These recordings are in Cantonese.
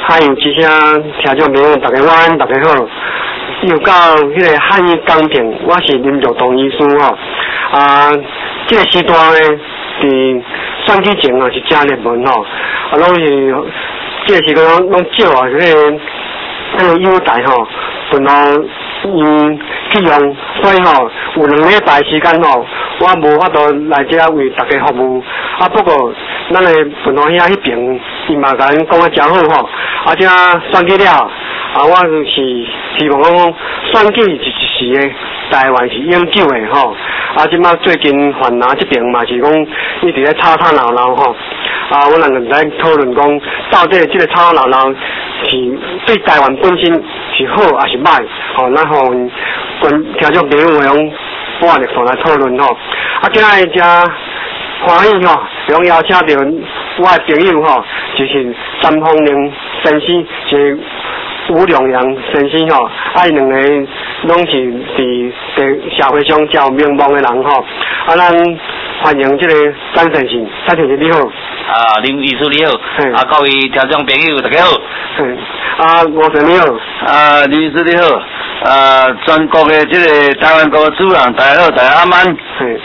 还有之前听众朋友大家晚，大家好。又到迄个汉语钢瓶，我是林玉东医师吼。这个时段呢，伫选举前是真热门吼，拢是这个时段拢借啊迄个优待吼，然后去用，所以吼有2礼拜时间吼，我无法度来这为大家服务。不过咱的分行遐迄边，伊嘛甲咱讲啊真好吼，这选举了。我就是希望讲选举是一时的，台湾是永久的吼。即摆最近泛南这边嘛是讲一直在吵吵闹闹吼。我两个人在讨论讲，到底这个吵吵闹闹是对台湾本身是好还是歹？吼，咱互听众朋友用我的上来讨论吼。今日遮欢喜吼，用邀请到我的朋友吼，就是詹凤玲先生，是吴良阳先生吼，伊2个拢是伫社会上较有名望的人吼。咱欢迎这个詹先生，詹先生你好。 林医师你好。各位听众朋友大家好。 吴先你好。 林医师你好。全国的这个台湾国主人大家好，大家阿曼。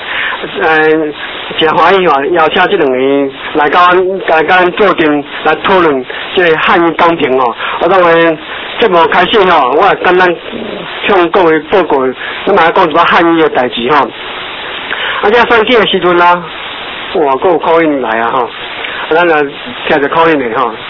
真欢喜吼，邀请这2个来咱做阵来讨论这个汉语钢瓶吼。当然节目开始吼，我也简单向各位报告，咱来讲一寡汉语的代志吼。这选举的时阵啦，哇，还有口音来吼，咱来听着口音的吼。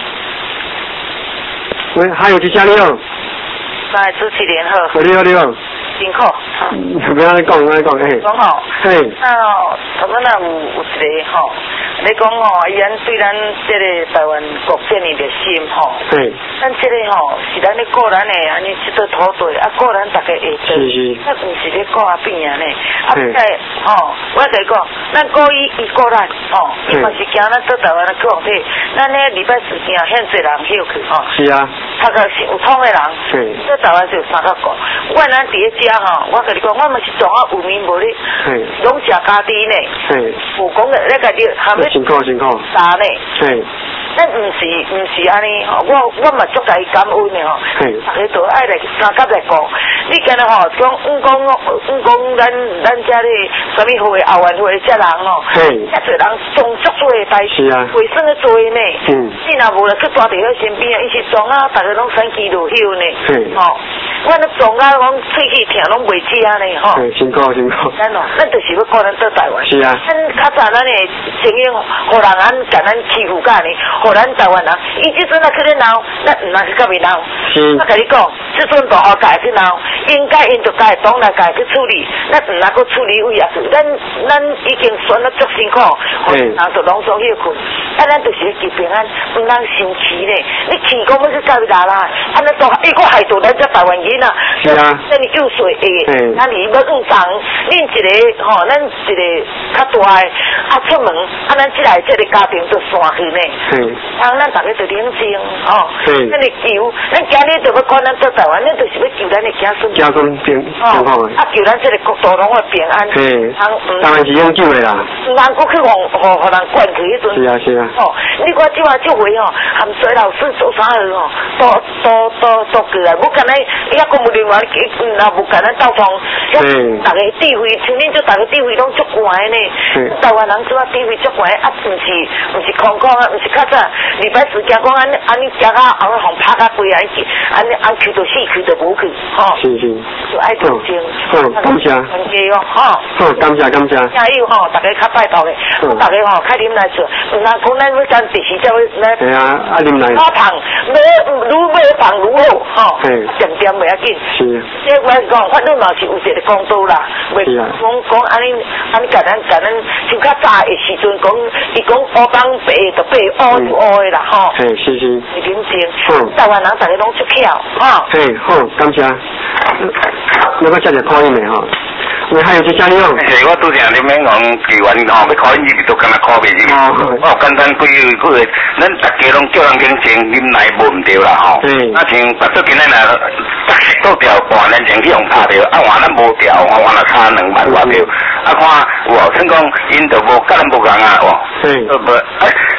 喂，还有一家你好。 主持人好。 你好，你好。 辛苦。 不要再讲， 讲吼。 嘿。 头先有一个吼，你讲吼，伊安对咱这个台湾国建立热心吼。 对。 咱这个吼是咱咧顾咱的安尼这个土地，顾咱大家下地。 是。 毋是咧顾病呢。吼，我甲伊讲，咱顾伊顾咱吼，伊嘛是惊咱到台湾的去皇体，咱咧礼拜四件现侪人休去吼。 是啊。 他个是有通的人。 对。 到台湾就有3个国，我咱伫咧遮吼，我甲你讲，我嘛是从有名无咧，拢食家己呢。有讲咧，家己含咧辛苦。 啥呢？咱毋是安尼吼，我嘛足甲伊感恩的吼。大家都爱来参加来讲，你今日吼讲咱遮咧什么会后援会遮人吼，遮侪人做足多的代志，卫生的做呢。你若无来去抓伫迄身边啊，伊是撞啊，大家拢生气落休呢。吼，我咧撞啊，讲喙齿疼拢袂食呢吼。 辛苦。 咱就是要顾咱到台湾。 是啊。 咱较早咱的情形，互人甲咱欺负甲呢，互咱台湾人，伊即阵啊去咧闹，咱毋通去甲伊闹。我甲你讲，即阵大学家去闹，应该因着家党来家去处理，咱毋通去处理位啊。咱已经选了足辛苦，人就拢总休困。咱就是要求平安，毋通生气咧。你气讲要去甲伊拉啦，安尼都伊个害到咱这台湾人啊。 是啊。 咱幼水下，咱你要更长，恁一个吼，咱一个较大的出门，咱即来这个家庭就散去呢。咱大家就冷静吼。咱嚟求，咱今日就要管咱到台湾，咱就是要求咱的子孙。 子孙平安。 求咱这个国土拢会平安。 当然是永久的啦。 唔通过去互人管去迄阵。 是啊。 哦，你看即回吼，含水老师做啥去吼，都过来，无干那遐公务员话，若无干那交通，大家智慧，像恁做大家智慧拢足悬呢。台湾人做啊智慧足悬，毋是空讲啊，毋是较早礼拜四惊讲安尼惊啊，互拍甲规安去就死，去就无去，吼。 是。 就爱做精。 感谢。 团结哦，吼。 好，感谢。 加油吼，大家较拜托咧，大家吼开啉来做，毋通讲咱要干第时才会来。 系啊，啉来。 怕胖，愈胖愈好，吼。点袂要紧。是。即我讲，法律嘛是有一个公道啦，袂讲安尼甲咱像较早的时阵讲，伊讲乌帮白就白，乌就乌的啦，吼。 是。 是认真。台湾人大家拢出巧，吼。 好，感谢。那个谢谢考音的吼。还有一家你好。 我拄则你免讲议员吼，要考音入都敢若考袂入。我简单几句，咱大家拢叫人认真，啉来无毋对啦吼。那像把最近咱若特色倒调半年前去用拍着，换咱无调，换若差2万外票。看有后生讲因就无甲咱无共啊，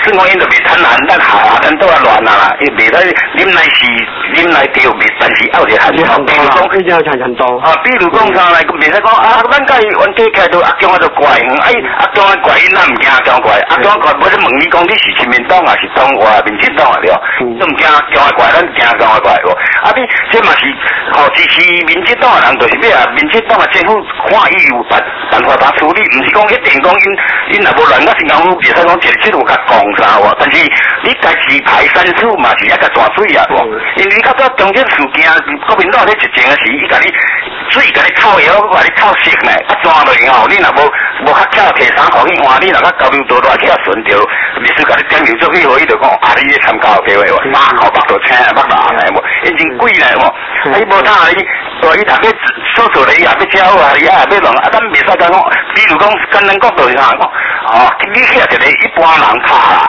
算讲因就袂贪婪，咱下咱都啊乱啊，伊袂使啉奶是啉奶对，袂，但是还有一个限度。比如讲， 一定要强度。 啊，比如讲啥来，袂使讲啊，咱甲伊冤家开到阿中啊就怪，阿中啊怪，伊哪唔惊阿中怪？阿中怪，我咧问你讲，你是亲民党还是中华民进党啊？对，都唔惊中啊怪，咱惊中啊怪无？啊，你这嘛是吼支持民进党的人，就是咩啊？民进党的政府看伊有办法把处理，唔是讲一定讲因若无乱到新加坡，袂使讲一日有甲讲啥喎？但是你家己排山处嘛是一个大水啊，因为你较早中间事件，国民党咧执政的时，伊甲你水甲你扣药，甲你扣色呢，啊抓落去吼，你若无较巧摕3块去换，你若较交流道落去较顺着，律师甲你点名做去，互伊就讲啊，你咧参加机会喎，3块8到青8到红来无，因真贵来无，啊伊无当啊伊，伊大概所做咧伊也要交啊，伊也要弄啊，咱袂使讲，比如讲跟咱角度是啥讲，哦，你遐一个一般人拍啦，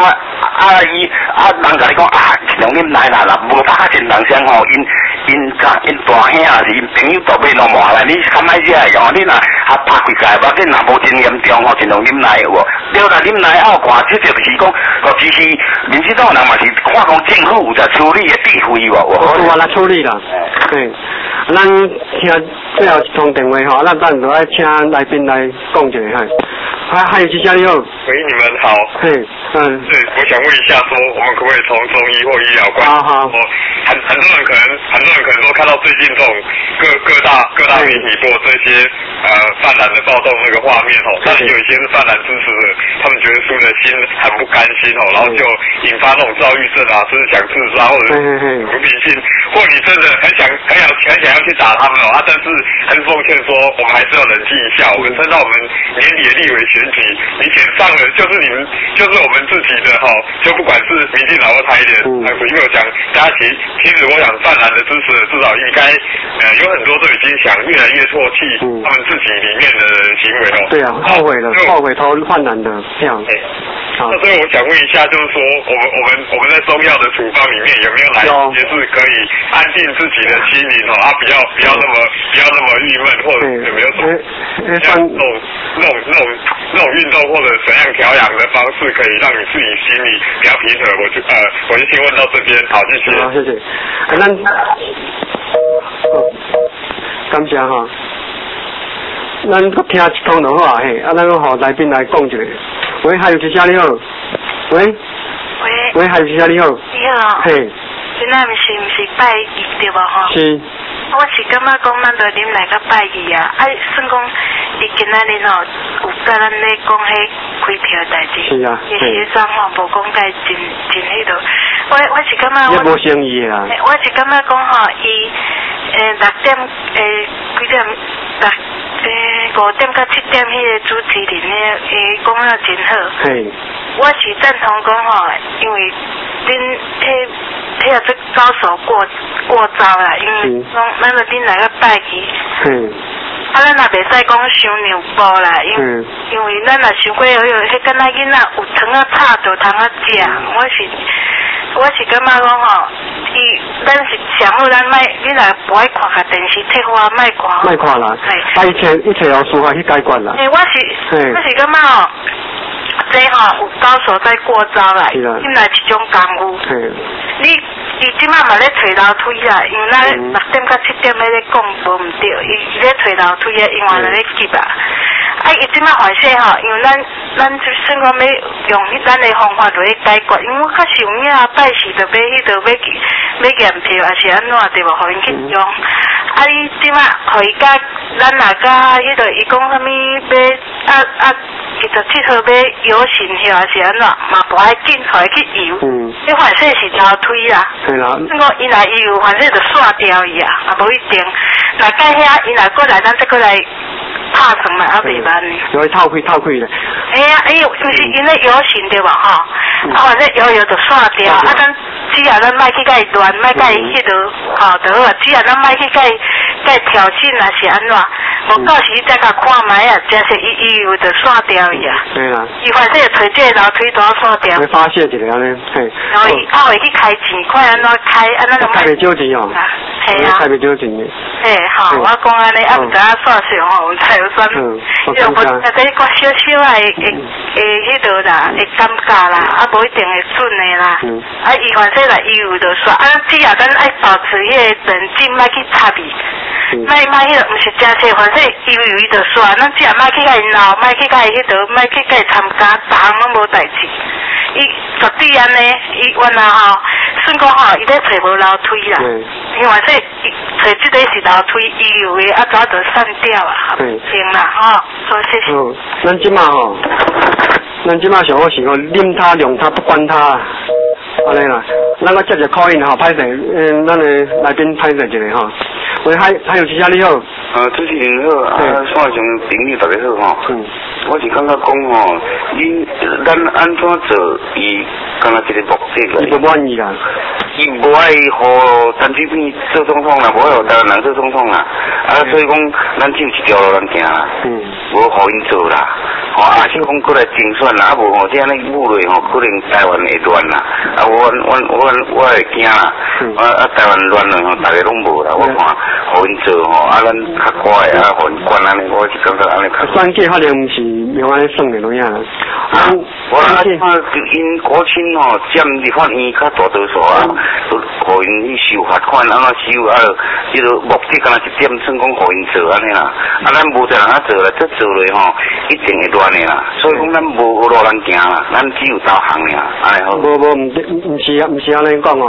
人甲你讲啊，用恁来啦，无拍较真人声吼，因大兄啊是因朋友都买弄麻来，你看卖这样，你若拍几届，或者若无真严重吼，就用恁来有无？对啦，恁来后看，这就是讲，其实民进党人嘛是看讲政府有在处理的智慧无？ 我来处理啦，对。咱听最后一通电话吼，咱等下来请来宾来讲一下哈。还有其他你好。 喂，你们好。 对， 我想问一下，说我们可不可以从中医或医疗关系？ 好。 很多人可能都看到最近这种各大媒体做这些泛蓝的暴动那个画面吼，但是有一些是泛蓝支持的，他们觉得输的心很不甘心吼，然后就引发那种躁郁症啊，甚至想自杀或者无理性，或你真的很想要去打他们哦，但是还是奉劝说我们还是要冷静一下，我们趁到我们年底的立委选举，你选上了就是我们自己的哈，就不管是民进党或台联，因为我讲大家其实我想泛蓝的支持至少应该有很多都已经想越来越唾弃他们自己里面的行为哦。 对啊，后悔投泛蓝的票。 那所以我想问一下，就是说我们在中药的处方里面有没有哪一些是可以安定自己的心灵哦？不要那么郁闷，或者有没有什么像那种运动或者怎样调养的方式，可以让你自己心里比较平和？我就先问到这边，好，谢谢。 好，谢谢。感谢哈。咱搁听一通就好嘿，咱搁互来宾来讲一下。喂，还有其他你好。喂，还有其他你好。 你好。 嘿。 今仔毋是拜二对无吼？ 是。 我是感觉讲，咱着啉来到拜二啊，算讲伊今仔日吼有甲咱咧讲迄开票的代志。 是啊。 伊协商吼无讲介真迄落，我是感觉。 你无生意的啦。 我是感觉讲吼，伊6點幾點5點到7點迄個主持人咧，講啊真好。 係。 我是贊同講吼，因為恁迄個做高手過招啦，因為講咱個恁來個拜二。嗯。咱也袂使講傷牛步啦，因為咱若想過迄敢若囡仔有糖啊炒就通啊食，我是感覺講吼，咱是上好，咱你若不愛看下電視，退花莫看。 莫看啦。係。一切有辦法去解決啦。我是感覺吼，這吼有高手在過招啦，因為一種功夫。伊即馬嘛咧推樓梯啦，因為咱6點到7點咧講無毋對，伊咧推樓梯啊，因為咱咧急啊。伊即馬反正吼，因為咱就算講要用咱的方法來解決，因為我較想影拜時就買迄個要驗票，還是安怎對無？互因去用。伊即馬互伊甲咱若甲迄個，伊講啥物要伊就佚佗要遊行去，還是安怎嘛無愛緊，互伊去遊。你反正是樓梯啦。對啦。算講伊若遊，反正就煞掉伊啊，也無一定。若甲遐伊若過來，咱再過來。拍成嘛，袂歹呢。 就會透氣咧。 就是因咧遊行對吧？吼，反正遊就煞掉，咱只要咱莫去甲伊亂，莫甲伊迄落，吼就好啊。只要咱莫去甲伊挑釁啊，是安怎？無到時再甲看覓啊，真是伊有就煞掉伊啊。對啦。伊反正推這個樓梯都要煞掉。 會發泄一個咧，嘿。 然後伊會去開錢，看安怎開，安怎就。 開袂少錢哦。 系啊。 太袂少钱嘅。 好，我讲安尼，啊，唔知影算算吼，唔知有算。因为我这个小小的迄度啦，会尴尬啦，啊，无一定会准的啦。啊，伊反正来医有就算，啊，只要咱爱保持迄个冷静，莫去插伊。莫迄个，毋是真济，反正伊就算，咱只要莫去甲伊闹，莫去甲伊迄度，莫去甲伊参加，逐项拢无代志。伊绝对安尼，伊原来吼，算讲吼，伊咧找无楼梯啦，因为说找即个是楼梯，伊有诶，啊早就散掉啊，行啦，吼，好谢谢。 咱即马吼，咱即马上好是讲啉他量他不管他，安尼啦，咱个接着call in吼，歹势，咱诶来宾歹势一个吼，喂，还有其他你好。 主持人好，啊，线上朋友大家好吼。我是感觉讲吼，咱安怎做，伊敢若一个目的啦。 伊不满意啦。 伊无爱互陈水扁做总统啦，无爱互台湾人做总统啦。啊，所以讲咱只有一条路通行啦。无互因做啦。吼，啊是讲过来竞选啦，啊无吼这安尼误落吼，可能台湾会乱啦。啊，我会惊啦。啊，台湾乱了吼，大家拢无啦。我看互因做吼，啊咱较乖啊，互因管安尼，我是感觉安尼较。 选举可能是用安尼算的拢样啦。 我看因国亲吼占立法院较大多数啊，都互因去收罚款，安怎收啊？即个目的敢若一点，算讲互因做安尼啦。啊，咱无在人啊做啦，这做落吼，一定会乱的啦。所以讲咱无路通行啦，咱只有导航尔，安尼好。 毋是安尼讲哦。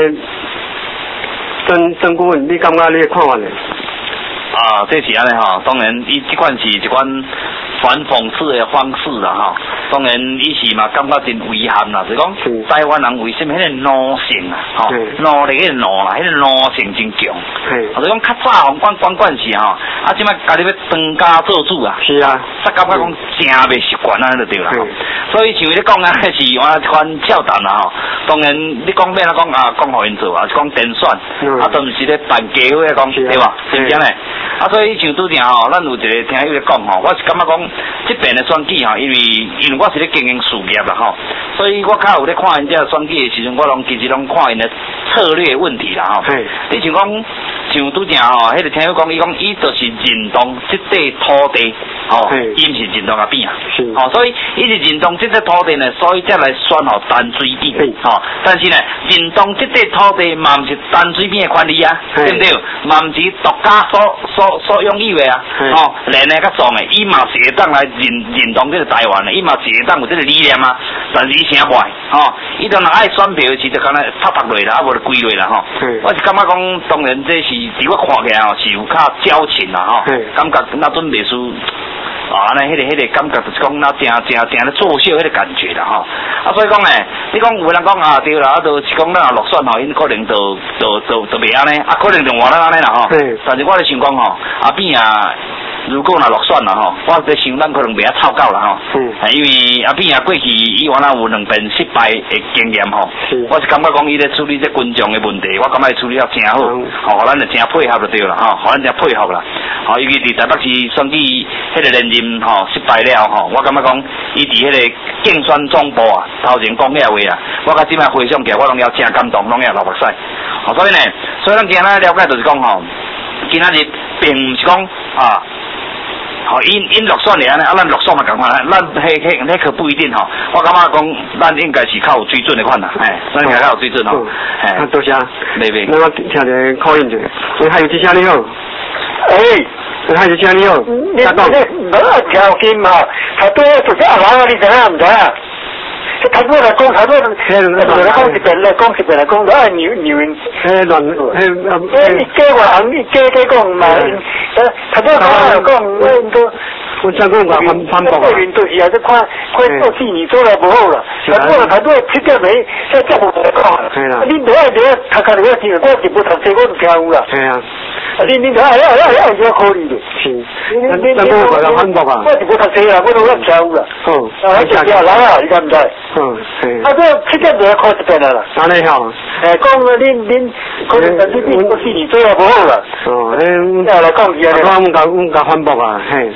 曾顾问，你感觉你的看法呢？ 啊，这是安尼吼，当然，伊即款是一款反讽刺的方式啦吼。当然，伊是嘛感觉真遗憾啦，就是讲台湾人为什么迄个奴性啊，吼，奴力迄个奴啦，迄个奴性真强。就是讲较早管是吼，啊，即摆家己要当家做主啊。是啊。煞感觉讲真袂习惯安尼就对啦。所以像你讲啊，是完一款跳谈啦吼。当然，你讲免啊讲啊，讲互因做啊，是讲点选，啊，都毋是咧办家伙讲，对吧？是毋是安尼？啊，所以像拄定吼，咱有一个听友咧讲吼，我是感觉讲，即边的选举吼，因为我是咧经营事业啦吼，所以我较有咧看因这选举的时阵，我其实拢看因的策略问题啦吼。你像讲，像拄定吼，迄个听友讲，伊就是认同即块土地，吼，伊毋是认同阿扁啊，吼，所以伊是认同即块土地呢，所以才来选吼陈水扁，吼，但是呢，认同即块土地嘛毋是陈水扁的权利啊，对不对？嘛毋是独家所拥有的啊，吼，连呢较重的，伊嘛是会当来认同这个台湾的，伊嘛是会当有这个理念啊，但是伊啥坏，吼，伊当然爱选票时就敢若拍落啦，啊无就归落啦，吼。我是感觉讲，当然这是伫我看起来吼，是有较矫情啦，吼，感觉那准袂输。啊，安尼迄个感觉就是讲，那正咧作秀迄个感觉啦吼。啊，所以讲咧，你讲有人讲啊，对啦，啊，就是讲咱落选吼，因可能就袂安尼，啊，可能就换咱安尼啦吼。但是我咧想讲吼，阿扁啊，如果若落选啦吼，我在想咱可能袂晓凑够啦吼。因为阿扁啊过去伊原来有2遍失败的经验吼。我是感觉讲伊咧处理这群众的问题，我感觉伊处理得真好，吼，咱就真配合就对啦吼，咱真配合啦。吼，尤其伫台北市选举迄个连任吼失败了吼，我感觉讲伊伫迄个竞选总部啊，头前讲遐话啊，我甲即摆回想起来，我拢要真感动，拢要流目屎。吼，所以呢，咱今仔了解就是讲吼，今仔日并毋是讲啊。吼，因落选嚟安尼，啊，咱落选嘛共款，咱迄可不一定吼。我感觉讲，咱应该是较有水准的款啦，咱应该较有水准吼。 多谢。 袂。 那我听一个口音者，你还有几声你好？还有几声你好？ 你我条件嘛，他多就是阿郎啊，你知影唔知啊？他多来讲，他多来讲一遍来讲，啊牛人，你加话行，你加讲嘛，他多讲都。 我再讲个反驳啊！ 就是啊，这看做事你做得不好啦，他多七点没，再叫我来讲。你多他看你要听，我是不读书，我都听有啦。系啊，你要考虑的。是。你反驳啊！ 我是不读书啦，我都要听有啦。我就听人啊，你敢唔知？啊，这七点就要考一遍啦。 安尼好。 讲恁可能你做事你做得不好啦。要来讲伊啊。 我甲反驳啊，嘿。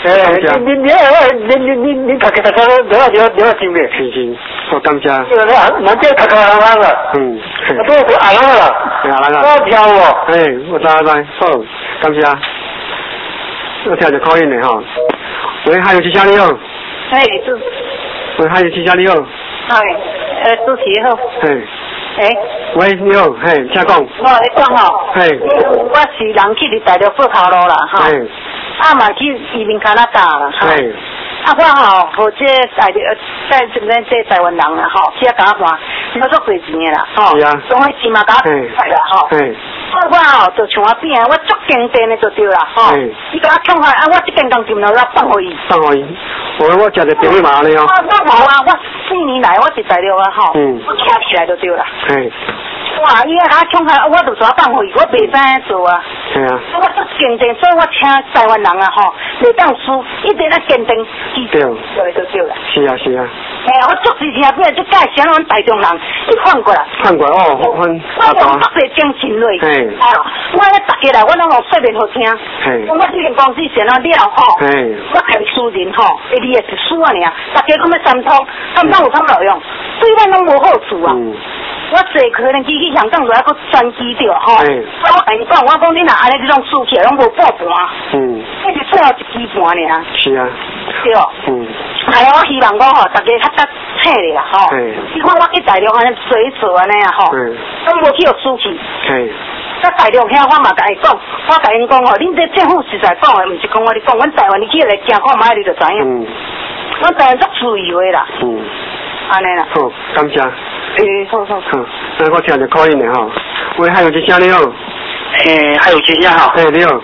你读你要真咩？ 是，我感谢。 人家读啦。 都是阿人啦， 是阿人啊。 我跳哦。 哎，我知，好，感谢。我听着口音的哈。喂，还有几下你好？ 哎， 喂，还有几下你好？ 哎，主持好。 嘿。 哎。 喂，你好，嘿，请讲。 我来讲吼。 嘿。 我是人去伫大陆做头路啦，哈。嘿。嘛去移民加拿大啦，哈。嘿。我吼，和这在这台湾人啦，吼，去甲我办，我做几钱的啦，吼。是啊。总会起码甲我啦，吼。嘿。我吼就像我变，我足坚定的就对啦，吼。你甲我抢开，我这件工就拿来放互伊。放互伊。我食着便宜嘛呢哦。我无啊，我4年来我是大陆啊，吼。我站起来就对啦。嘿。哇！伊甲我抢开，我就抓放互伊，我袂使做啊。是啊。我足坚定，所以我请台湾人啊，吼，袂当输，一定要坚定。对。对就对啦。是啊是啊。哎，我足支持啊，变就介绍阮台中人，你反过来。反过来哦，我用足侪精神落。嘿。我咧逐家来，我拢有说明好听。嘿。我这间公司成了吼。嘿。我开私人吼，伊也是输啊尔，大家讲要三通有啥路用？对咱拢无好处啊。我坐可能机去香港就还佫转机着吼。我跟你讲，我讲你若安尼这种输起来拢无半盘。这是最后一支盘尔。是啊。对。哎，我希望讲吼，大家较早醒咧啦吼。你看我去大陆安尼做一做安尼啊吼，拢无去互输起。在大陆遐我嘛甲伊讲，我甲因讲吼，恁这政府实在讲的，毋是讲我你讲，阮台湾你去来行看卖你就知影。阮台湾足自由的啦。安尼啦。好，感谢。好。那我听着口音的吼。喂，还有一声你好。还有一声吼。你好。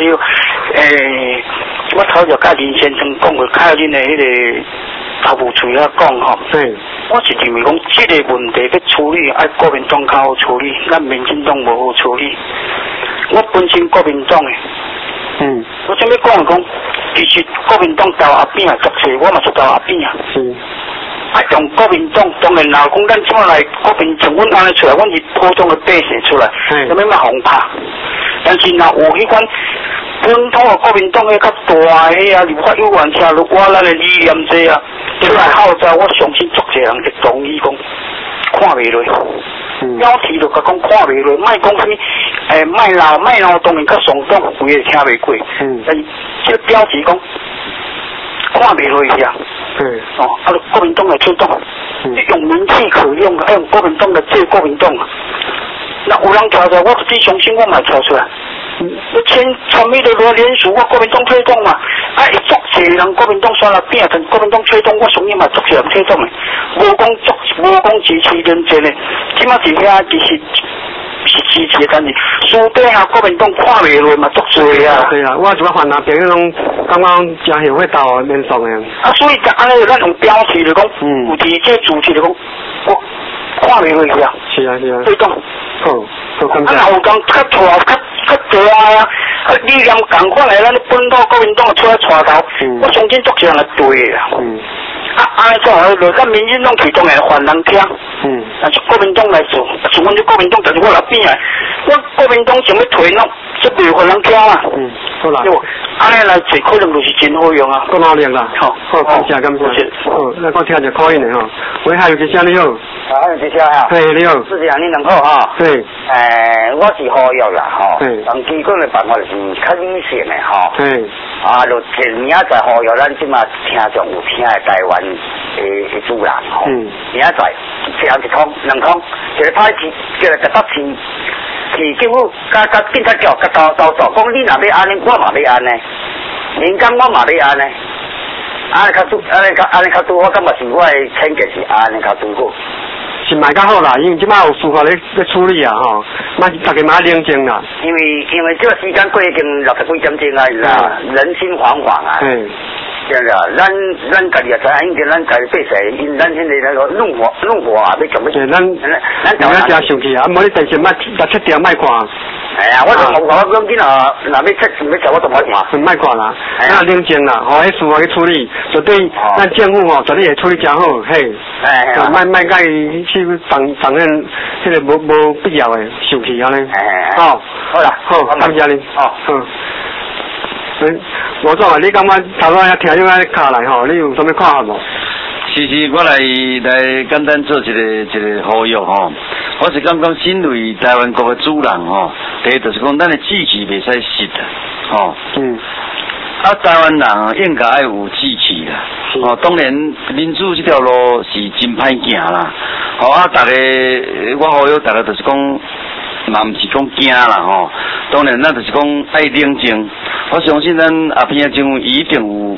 我头就甲林先生讲过，较恁的迄个头部处遐讲吼。我是认为讲，这个问题要处理，爱国民党较好处理，咱民进党无好处理。我本身国民党的。我想要讲，其实国民党投阿扁足济，我嘛是投阿扁啊。用国民党，当然啦，讲咱怎么来国民从阮安尼出来，阮是普通的百姓出来，有咩红怕？但是若有迄款本土的国民党个较大个啊，立法委员车，如果咱的理念这啊，出来号召，我相信足济人会同意讲，看袂落。标题就甲讲看袂落，莫讲什么莫闹，当然较耸动，有诶听袂过。但是这标题讲看袂落去啊。国民党来推动，用民气可用的，用国民党来借国民党啊。那有人跳出来，我自己相信我嘛跳出来。你签咩的联署，我国民党推动嘛。足济人国民党选了变，跟国民党推动，我相信嘛足济人推动的。无讲支持认真的，起码是遐其实。是支持的，但是输底下国民党看袂落嘛，足济啊。对啊，我一个番朋友拢刚刚真协会投免送的。所以就安尼，咱用标题就讲，有伫这主题就讲，我看袂落去啊。是啊。对讲。好，感谢。有讲较大啊，理念共款来，咱本土国民党出来带头，我相信足济人来对啊。安尼做好落，咱民进党其中的犯人听。但是国民党来做，像阮这国民党，但是我来变啊，我国民党想要推弄，这袂犯人听啊。好啦。安尼来做，可能就是真好用啊。够努力啦。好，感谢。好，那我听着口音的吼。喂，还有一声你好。还有一声哈。嘿，你好。是这样，你两好哈。对。我是好药啦吼。对。但基本的办法是较理性的吼。对。就前明仔载好药，咱即马听众有听的台湾的主人吼。明仔载这样一通、两通，一个歹市，一个台北市政府甲警察局甲斗做，讲你若要安尼，我嘛要安尼，民间我嘛要安尼，安尼较拄，我感觉是我的见解是安尼较拄好。是卖较好啦，因为即摆有司法咧处理啊吼，大家嘛冷静啦。因为这个时间过已经60几点钟啊，人心惶惶啊。这样子，咱家己也知影，因为咱家己百姓，因咱现在那个怒火啊，要做乜？咱大家真生气啊！无你电视莫切掉莫看。我就冇讲，你若要切我就莫看。莫看啦，咱冷静啦，互迄司法去处理，绝对咱政府绝对会处理真好，嘿。莫甲伊去放任，迄个无必要的生气安尼。好啦，好，感谢你。好。我怎啊？你感觉头仔听种个卡来吼，你有啥物看法无？其实我来简单做一个呼吁吼， 我是感觉身为台湾国的主人吼，第一就是讲咱的志气袂使失的，吼。台湾人应该爱有志气啦。当然民主这条路是真歹行啦。大家我好友大家就是讲，嘛毋是讲惊啦吼。当然咱就是讲爱冷静。我相信咱阿边的政府一定有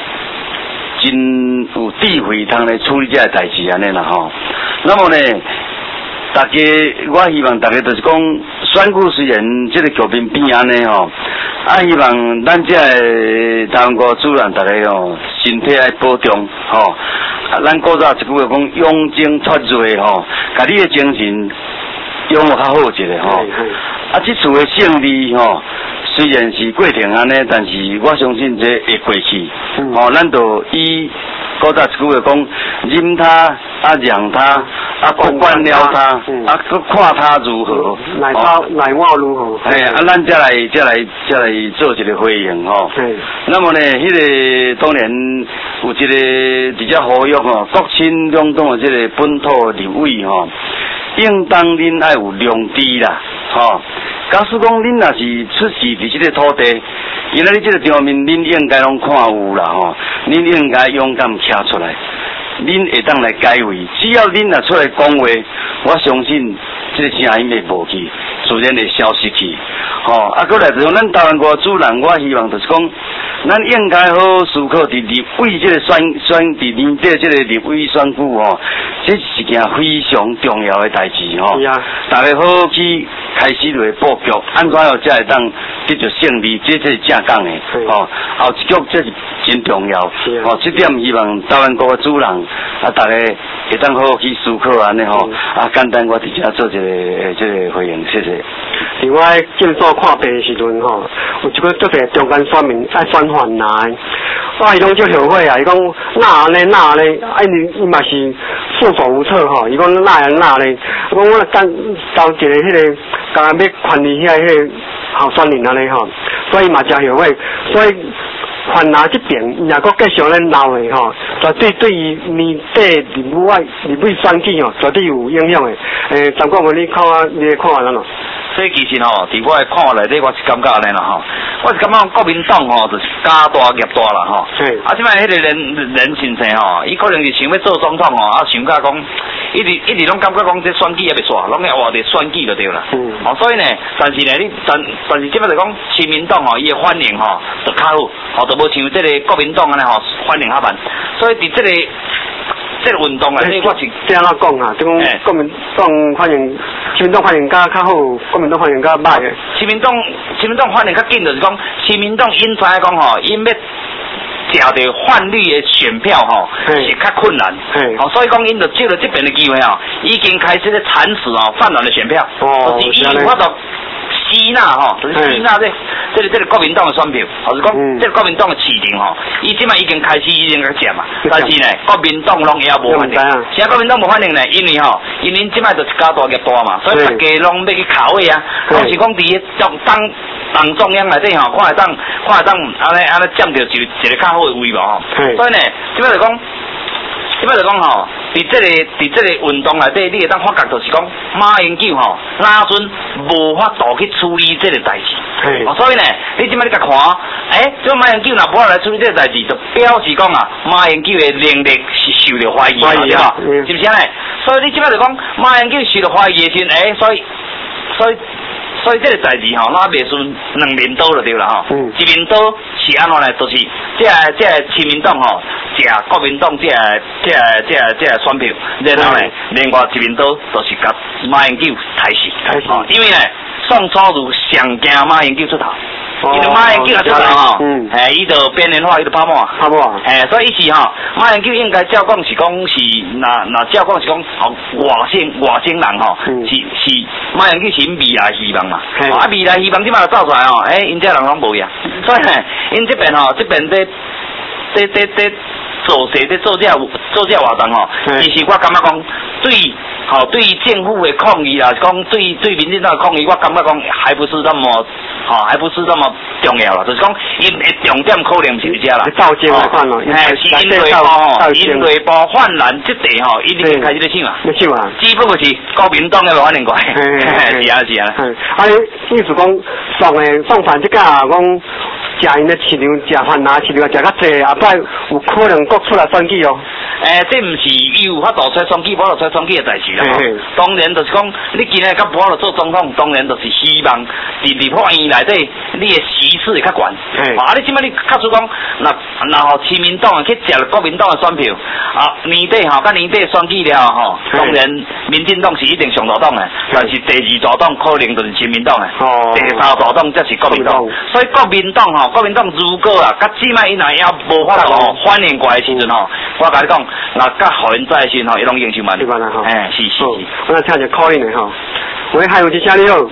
真有智慧通来处理这个代志安尼啦吼。那么呢？大家，我希望大家就是讲，选举虽然这个局面变安尼吼，希望咱这个台湾国主人大家吼，身体爱保重吼。咱古早一句话讲，养精蓄锐吼，家己的精神养得较好一点吼。这次的胜利吼，虽然是过程安尼，但是我相信这会过去。咱就以古早一句话讲，忍他让他。不管了他，看他如何， 来我如何？ 咱再来做一个回应吼。那么呢，个当然有一个比较呼吁吼，国亲两党的这个本土立委吼，应当恁爱有良知啦，吼。假使讲恁若是出世伫这个土地，原来你这个场面恁应该拢看有啦吼，恁应该勇敢站出来。恁会当来改位，只要恁若出来讲话，我相信这个声音会无去，自然会消失去。过来就是咱台湾国主人，我希望就是讲，咱应该好思考伫立委这个选伫年底这个立委选举吼，这是一件非常重要的代志吼。大家好去开始来布局，安怎样才会当得到胜利，这是正讲的。后一局这是真重要。这点希望台湾国的主人。大家会当好好去思考安尼吼，简单我直接做一个回应，谢谢。 伫我竞选看病的时阵吼，有一个特别中间选民爱转换来，伊拢就后悔啊，伊讲哪安尼，伊嘛是束手无策吼，伊讲哪咧，我讲我干招一个迄个，刚刚要管理遐迄个候选人安尼吼，所以嘛真后悔，所以。换拿这边，若阁继续咧闹的吼，绝对于年底立委选举吼，绝对有影响的。张国文，你看法怎咯？ 所以其实吼，伫我的看法内底，我是感觉安尼啦吼，我是感觉国民党吼就是家大业大啦吼。即摆迄个人心性吼，伊可能是想要做总统吼，想甲讲，一直拢感觉讲这选举也袂煞，拢要活伫选举就对啦。所以呢，但是呢，但是即摆就讲，亲民党吼，伊的反应吼就较好，就无像这个国民党安尼吼反应较慢。所以伫这个运动啊，我是这样讲啊，就讲国民党反应，亲民党反应较好，国民党反应较歹的。 亲民党反应较紧，就是讲亲民党因知影讲吼，因要食到泛绿的选票吼，是较困难。所以讲因就借了这边的机会吼，已经开始咧蚕食泛蓝的选票，就是以我就吸纳吼，就是吸纳这个国民党的选票，或是讲这个国民党的市场吼，伊即摆已经开始在减嘛，但是呢，国民党拢也无反应。现在国民党无反应呢，因为因即摆就是家大业大嘛，所以大家拢要去卡位啊，拢是讲伫党中央内底吼，看会当安尼占着一个较好的位无吼。所以呢，即摆就讲。吼，伫这个运动内底，你会当发觉就是讲，马英九吼，哪阵无法度去处理这个代志。所以呢，你即摆你甲看，这马英九若无法来处理这个代志，就表示讲啊，马英九的能力是受到怀疑嘛，对吧？是不是呢？所以你即摆就讲，马英九受到怀疑的时阵，所以这个代志吼，那袂顺两面倒就对啦吼。一面倒是安怎呢？就是这亲民党吼，食国民党这选票，然后呢，另外一面倒就是甲马英九抬死。因为呢，宋楚瑜上惊马英九出头。因为马英九出头吼，伊就边缘化，伊就泡沫。所以伊是吼，马英九应该照讲是讲是，那照讲是讲外省人吼，是马英九是因未来希望嘛。未来希望即摆就走出来吼，因这人拢无呀。所以呢，因这边吼，这边在做事在做这活动吼，其实我感觉讲对政府的抗议啊，讲对民进党的抗议，我感觉讲还不是那么还不是那么重要啦，就是讲因的重点可能是伫遮啦。 造精来看咯， 是因内部泛滥这地吼，伊已经开始咧抢啊。 咧抢啊！ 只不过是国民党的反应过来。是啊是啊。 啊，意思讲送饭这家讲。食因的饲料，食饭啊，饲料食较济，后摆有可能国出来选举哦。 这毋是伊有法度出选举，无法度出选举的代志啦。当然就是讲，你今日甲无法度做总统，当然就是希望伫立法院内底，你的席次会较悬。你即摆你较出讲，那吼亲民党去食了国民党的选票，年底甲年底选举了吼，当然民进党是一定上大党的，但是第二大党可能就是亲民党的，第三大党则是国民党。所以国民党国民党如果甲即摆伊若也无法度反应过来的时阵我甲你讲，甲互因在的时阵伊拢应受蛮。 是吧啦吼？ 是。 我来听一个call in的吼。喂，还有一家你好。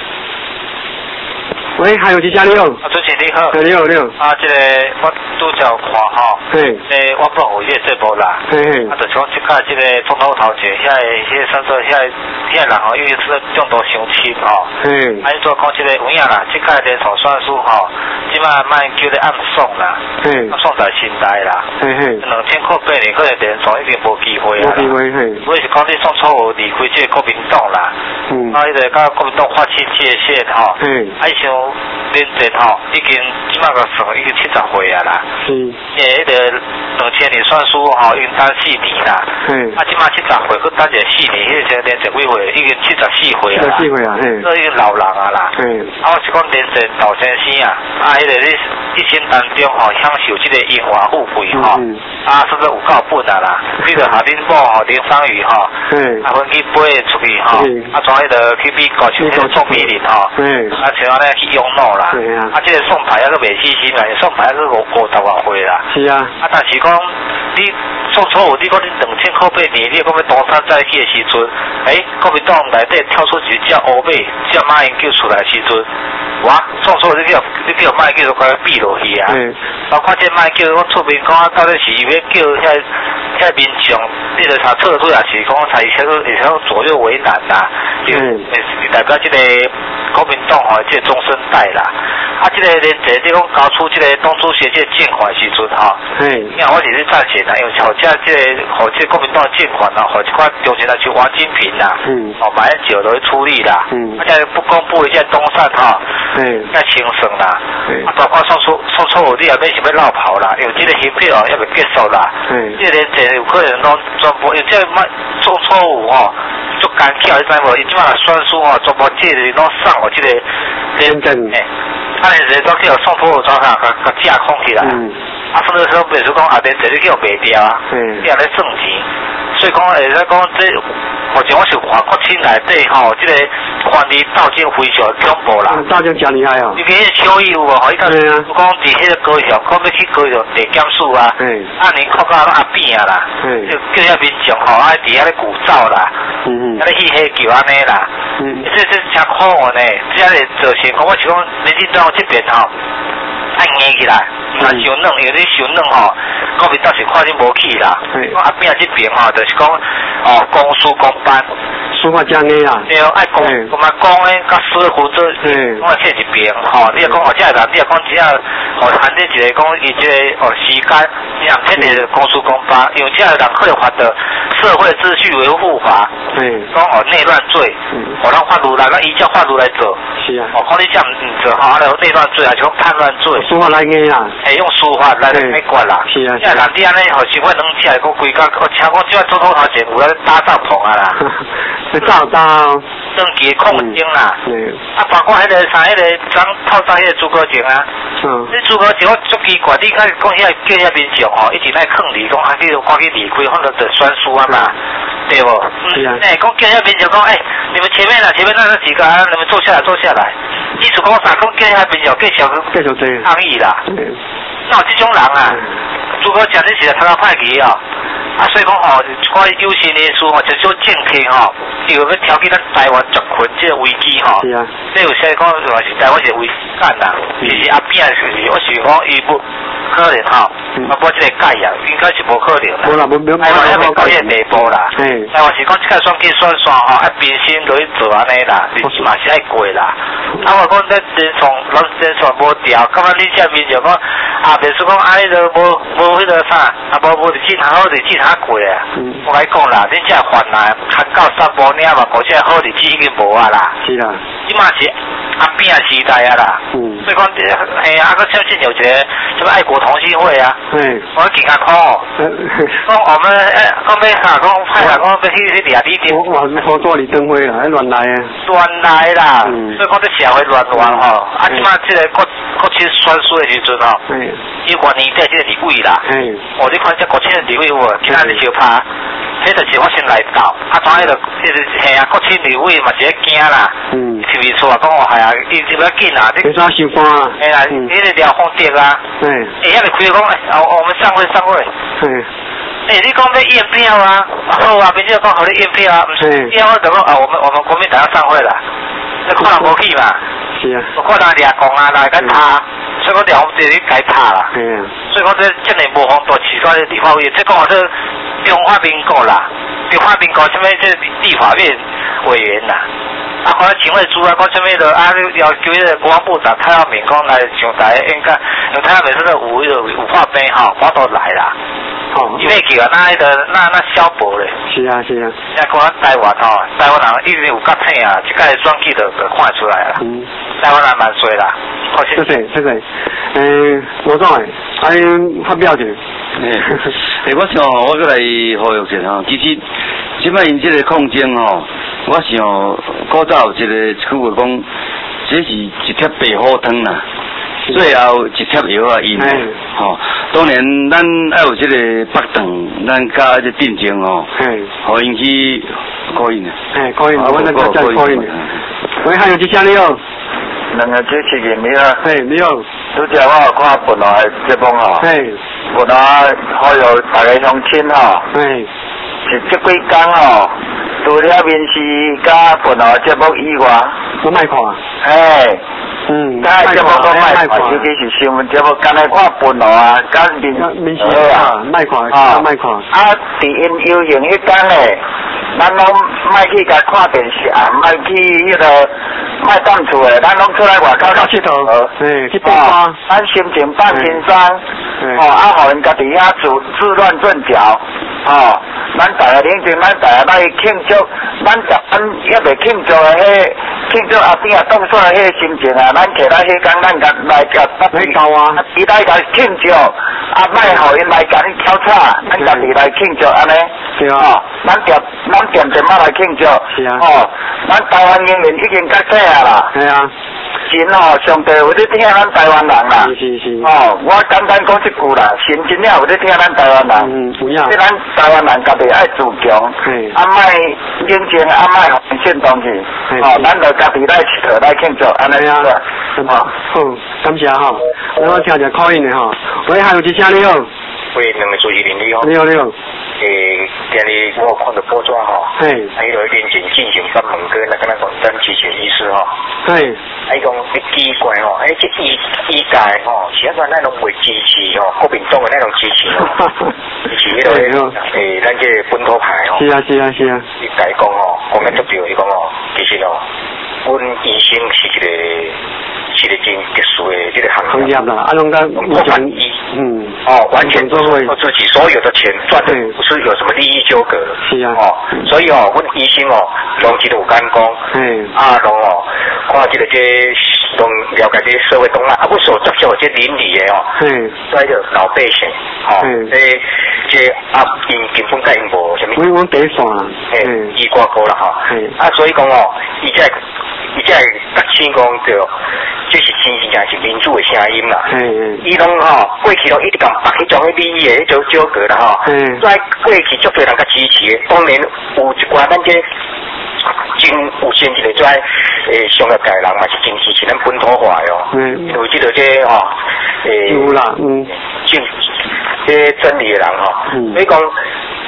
喂，还有一家你好。 主持你好。 你好。 这个我拄则看吼。我报有这节目啦。就是讲即个这个总统头前，遐算做遐人吼，因为是众多相亲吼。做讲这个有影啦，即个连锁算数吼，即摆卖叫咧暗送啦。送在新台啦。2000块8年可能连锁已经无机会啦。所以是讲你送错离开这个国民党啦。迄个甲国民党划清界限吼。像连这吼已经即摆个算已经70岁啊啦。迄个2000年算数吼已经等4年啦。即摆70岁，佮等一个4年，迄个连这几岁已经74岁啊啦。所以已经老人啊啦。我是讲连这老先生啊，迄个你一生当中吼享受这个荣华富贵吼，甚至有够本啊啦。你着下恁某吼林芳雨吼，分去飞出去吼，从迄个去美国像迄个宋美龄吼，像安尼去养老啦。这个送牌还个袂死心啦，送牌还个50多岁啦。 是啊。 但是讲你送错误，你讲你2000块8年，你讲要东山再起的时阵，国民党内底跳出一只乌马，只马英九出来的时阵，送错你叫马英九就快闭落去啊。包括这马英九讲出面讲到底是要叫遐民众，你着查撤退也是讲才会晓左右为难啦。代表这个国民党吼，这个中生代啦。这个连这你讲搞出这个当初写这个建款时阵吼，因为我是去赞成啦，因为好这这国民党的建款啦，好这款中间来去王金平啦，马英九都会处理啦，这不公布一下东山吼，要轻省啦，包括送错误你也免想要绕跑啦，因为这个投票要未结束啦，这个连这有可能拢全部，因为这送错误吼。足干巧，你知无？伊即马算数吼，全部这个拢送我这个连证连这都叫送错误状态，甲架空起来。甚至说，比如讲连这你叫卖掉啊，你也咧挣钱。所以讲，会使讲这，目前我是看国庆内底吼，这个权力斗争非常恐怖啦。 斗争真厉害哦。 你看迄个小义有无？伊讲伫迄个高雄，讲要去高雄地检署啊，按年扣到阿扁啊啦，叫遐民众吼，伫遐咧鼓噪啦，咧去迄球安尼啦，这真可恶呢。这样造成讲，我是讲民进党这边吼，爱硬起来。伤软，因为你伤软吼，国民党是看你无起啦。阿扁这边吼，就是讲公事公办， 司法正义啊。 对，爱公，我们讲诶，甲师傅做，我切一边吼。你要讲这个人，你要讲只限定一个讲伊这个时间，两天的公事公办，因为这个人可能犯的社会秩序维护法，讲内乱罪，咱法律来，咱依照法律来做。 是啊。 看你这样唔做，内乱罪还是讲叛乱罪？ 司法来硬啦。 用司法来管啦。 是啊。 即个人哋安尼吼，想法能起来，讲规家，我听讲即个总统头前有咧搭帐篷啊啦。登记控证啦。包括迄个啥，迄个套上迄个诸葛景啊。你诸葛景我足奇怪，你看讲遐叫遐民众吼，一直来坑你，讲去赶去离开，反正就选输啊嘛，对不？ 是啊。 讲叫遐民众讲，你们前面那几个，你们坐下来。意思讲啥？讲叫遐民众继续抗议啦。那有这种人啊，诸葛景你是参加派去哦。所以讲吼，一寡有心人士吼，就少政客吼，就要挑起咱台湾族群这个危机吼。 是啊。 这有些讲话是台湾是危险啦，其实阿扁是我是讲伊不可能吼，啊无这个解啊，应该是无可能啦。 无啦，无台湾还未到迄地步啦。台湾是讲即个选举选算吼，啊平心落去做安尼啦，你嘛是爱过啦。啊我讲这人从老人从无调，感觉你这面就讲啊，别说讲啊，迄个无迄个啥，啊无日子好日子他过啊。我甲你讲啦，恁这烦啦，看到三波领嘛，而且好日子已经无啊啦。 是啦。 即嘛是阿扁时代啊啦。所以讲，嘿啊，佮相信有一个什么爱国同心会啊。我更加看哦。讲我们讲要啥讲派啦，讲要去掠你点。 我好多李登辉啦，乱来啊。 乱来啦。所以讲这社会乱吼，啊，即嘛这个国庆选书的时阵吼，伊原年底这个立委啦。哦，你看这国庆的立委有无？今仔日相拍，迄就是我先来到，啊，当迄个嘿啊，国庆立委嘛是咧惊啦。是袂错啊，讲哦，系啊，伊就要紧啊， 你啥收官啊？ 嘿啦，你个廖凤蝶啊，遐就开讲，我们上会。你讲要验票啊？好啊，民进党讲好你验票啊，不是？验我就讲啊，我们国民党要上会了，这可能无去嘛？ 是啊。 我可能掠讲啊，来甲查，所以讲廖凤蝶你该查啦。所以讲这年无风大起出来立法委员，这讲这中华民国啦，中华民国什么这立法院委员啦。啊，可能请问主啊，讲什么的啊？要求迄个国防部长蔡耀明讲来上台，应该蔡耀明说有化病吼，我都来啦。因为叫那小博咧。是啊。现在讲台湾吼，台湾人一直有较挺啊，这个选举就看出来啦。台湾人蛮衰啦。这个，我讲诶，发表者。 我想我过来呼吁一下吼，其实即摆因这个抗争吼，我想古早有一句话讲，这是一贴白虎汤啦，最后一贴药啊饮吼。当然，咱要有这个北顿，咱加这定情吼，互因去考验啊。 考验，我再考验。喂，还有一声你好。 两个主持人你好。 你好。 拄则我有看本来的节目吼。本来好有大家乡亲吼。是这几天吼，除了面试加本来节目以外， 我卖看。 加节目都卖看，尤其是新闻节目，刚才看本来啊，加面试啊，卖看。 啊，伫因游行迄天咧，咱拢卖去甲看电视啊，卖去迄个卖当厝诶，咱拢出来外口佚佗，去逛逛， 咱心情放轻松，互因家己遐自乱阵脚，咱大家认真，咱大家来庆祝，咱也未庆祝诶，庆祝阿扁啊当选诶迄心情啊，咱摕来迄天，咱甲来甲伊来甲庆祝，卖互因来甲你挑叉，咱家己来庆祝安尼，咱点仔来庆祝，咱台湾人民已经较醒啊啦，神上帝有咧听咱台湾人啦，我简单讲一句啦，神真正有咧听咱台湾人，即咱台湾人家己爱自强，莫认真，莫互信东西，咱就家己来佚佗来庆祝，安尼样子， 好，感谢吼，我听一下口音的吼，喂，还有一声你好。 喂，两个主持人你好。 你好。 今日我看到报纸吼，还有认真进行访问跟那个咱之前医师吼，还讲奇怪吼，这医界吼，是安怎咱拢会支持吼，国民党的那种支持吼，是迄个咱这本土派吼。是啊。伊来讲吼，讲得足对，伊讲吼，其实吼，阮医生是一个真特殊的这个行业啦，拢甲完全都是自己所有的钱赚的，不是有什么利益纠葛。 是啊。 所以阮医生拢一路干工，拢看这个拢了解这社会动态，我所接受这邻里的所以就老百姓，这因根本甲因无什么。 我第一线。 伊挂钩啦所以讲伊这确信讲着，这是真是民主的声音啦。伊拢过去拢一直讲把迄种利益的迄种纠葛啦所以过去足多人甲支持的，当然有一寡咱这真有先进的在商业界人嘛是真支持咱本土化的因为这个有啦，这真理的人所以讲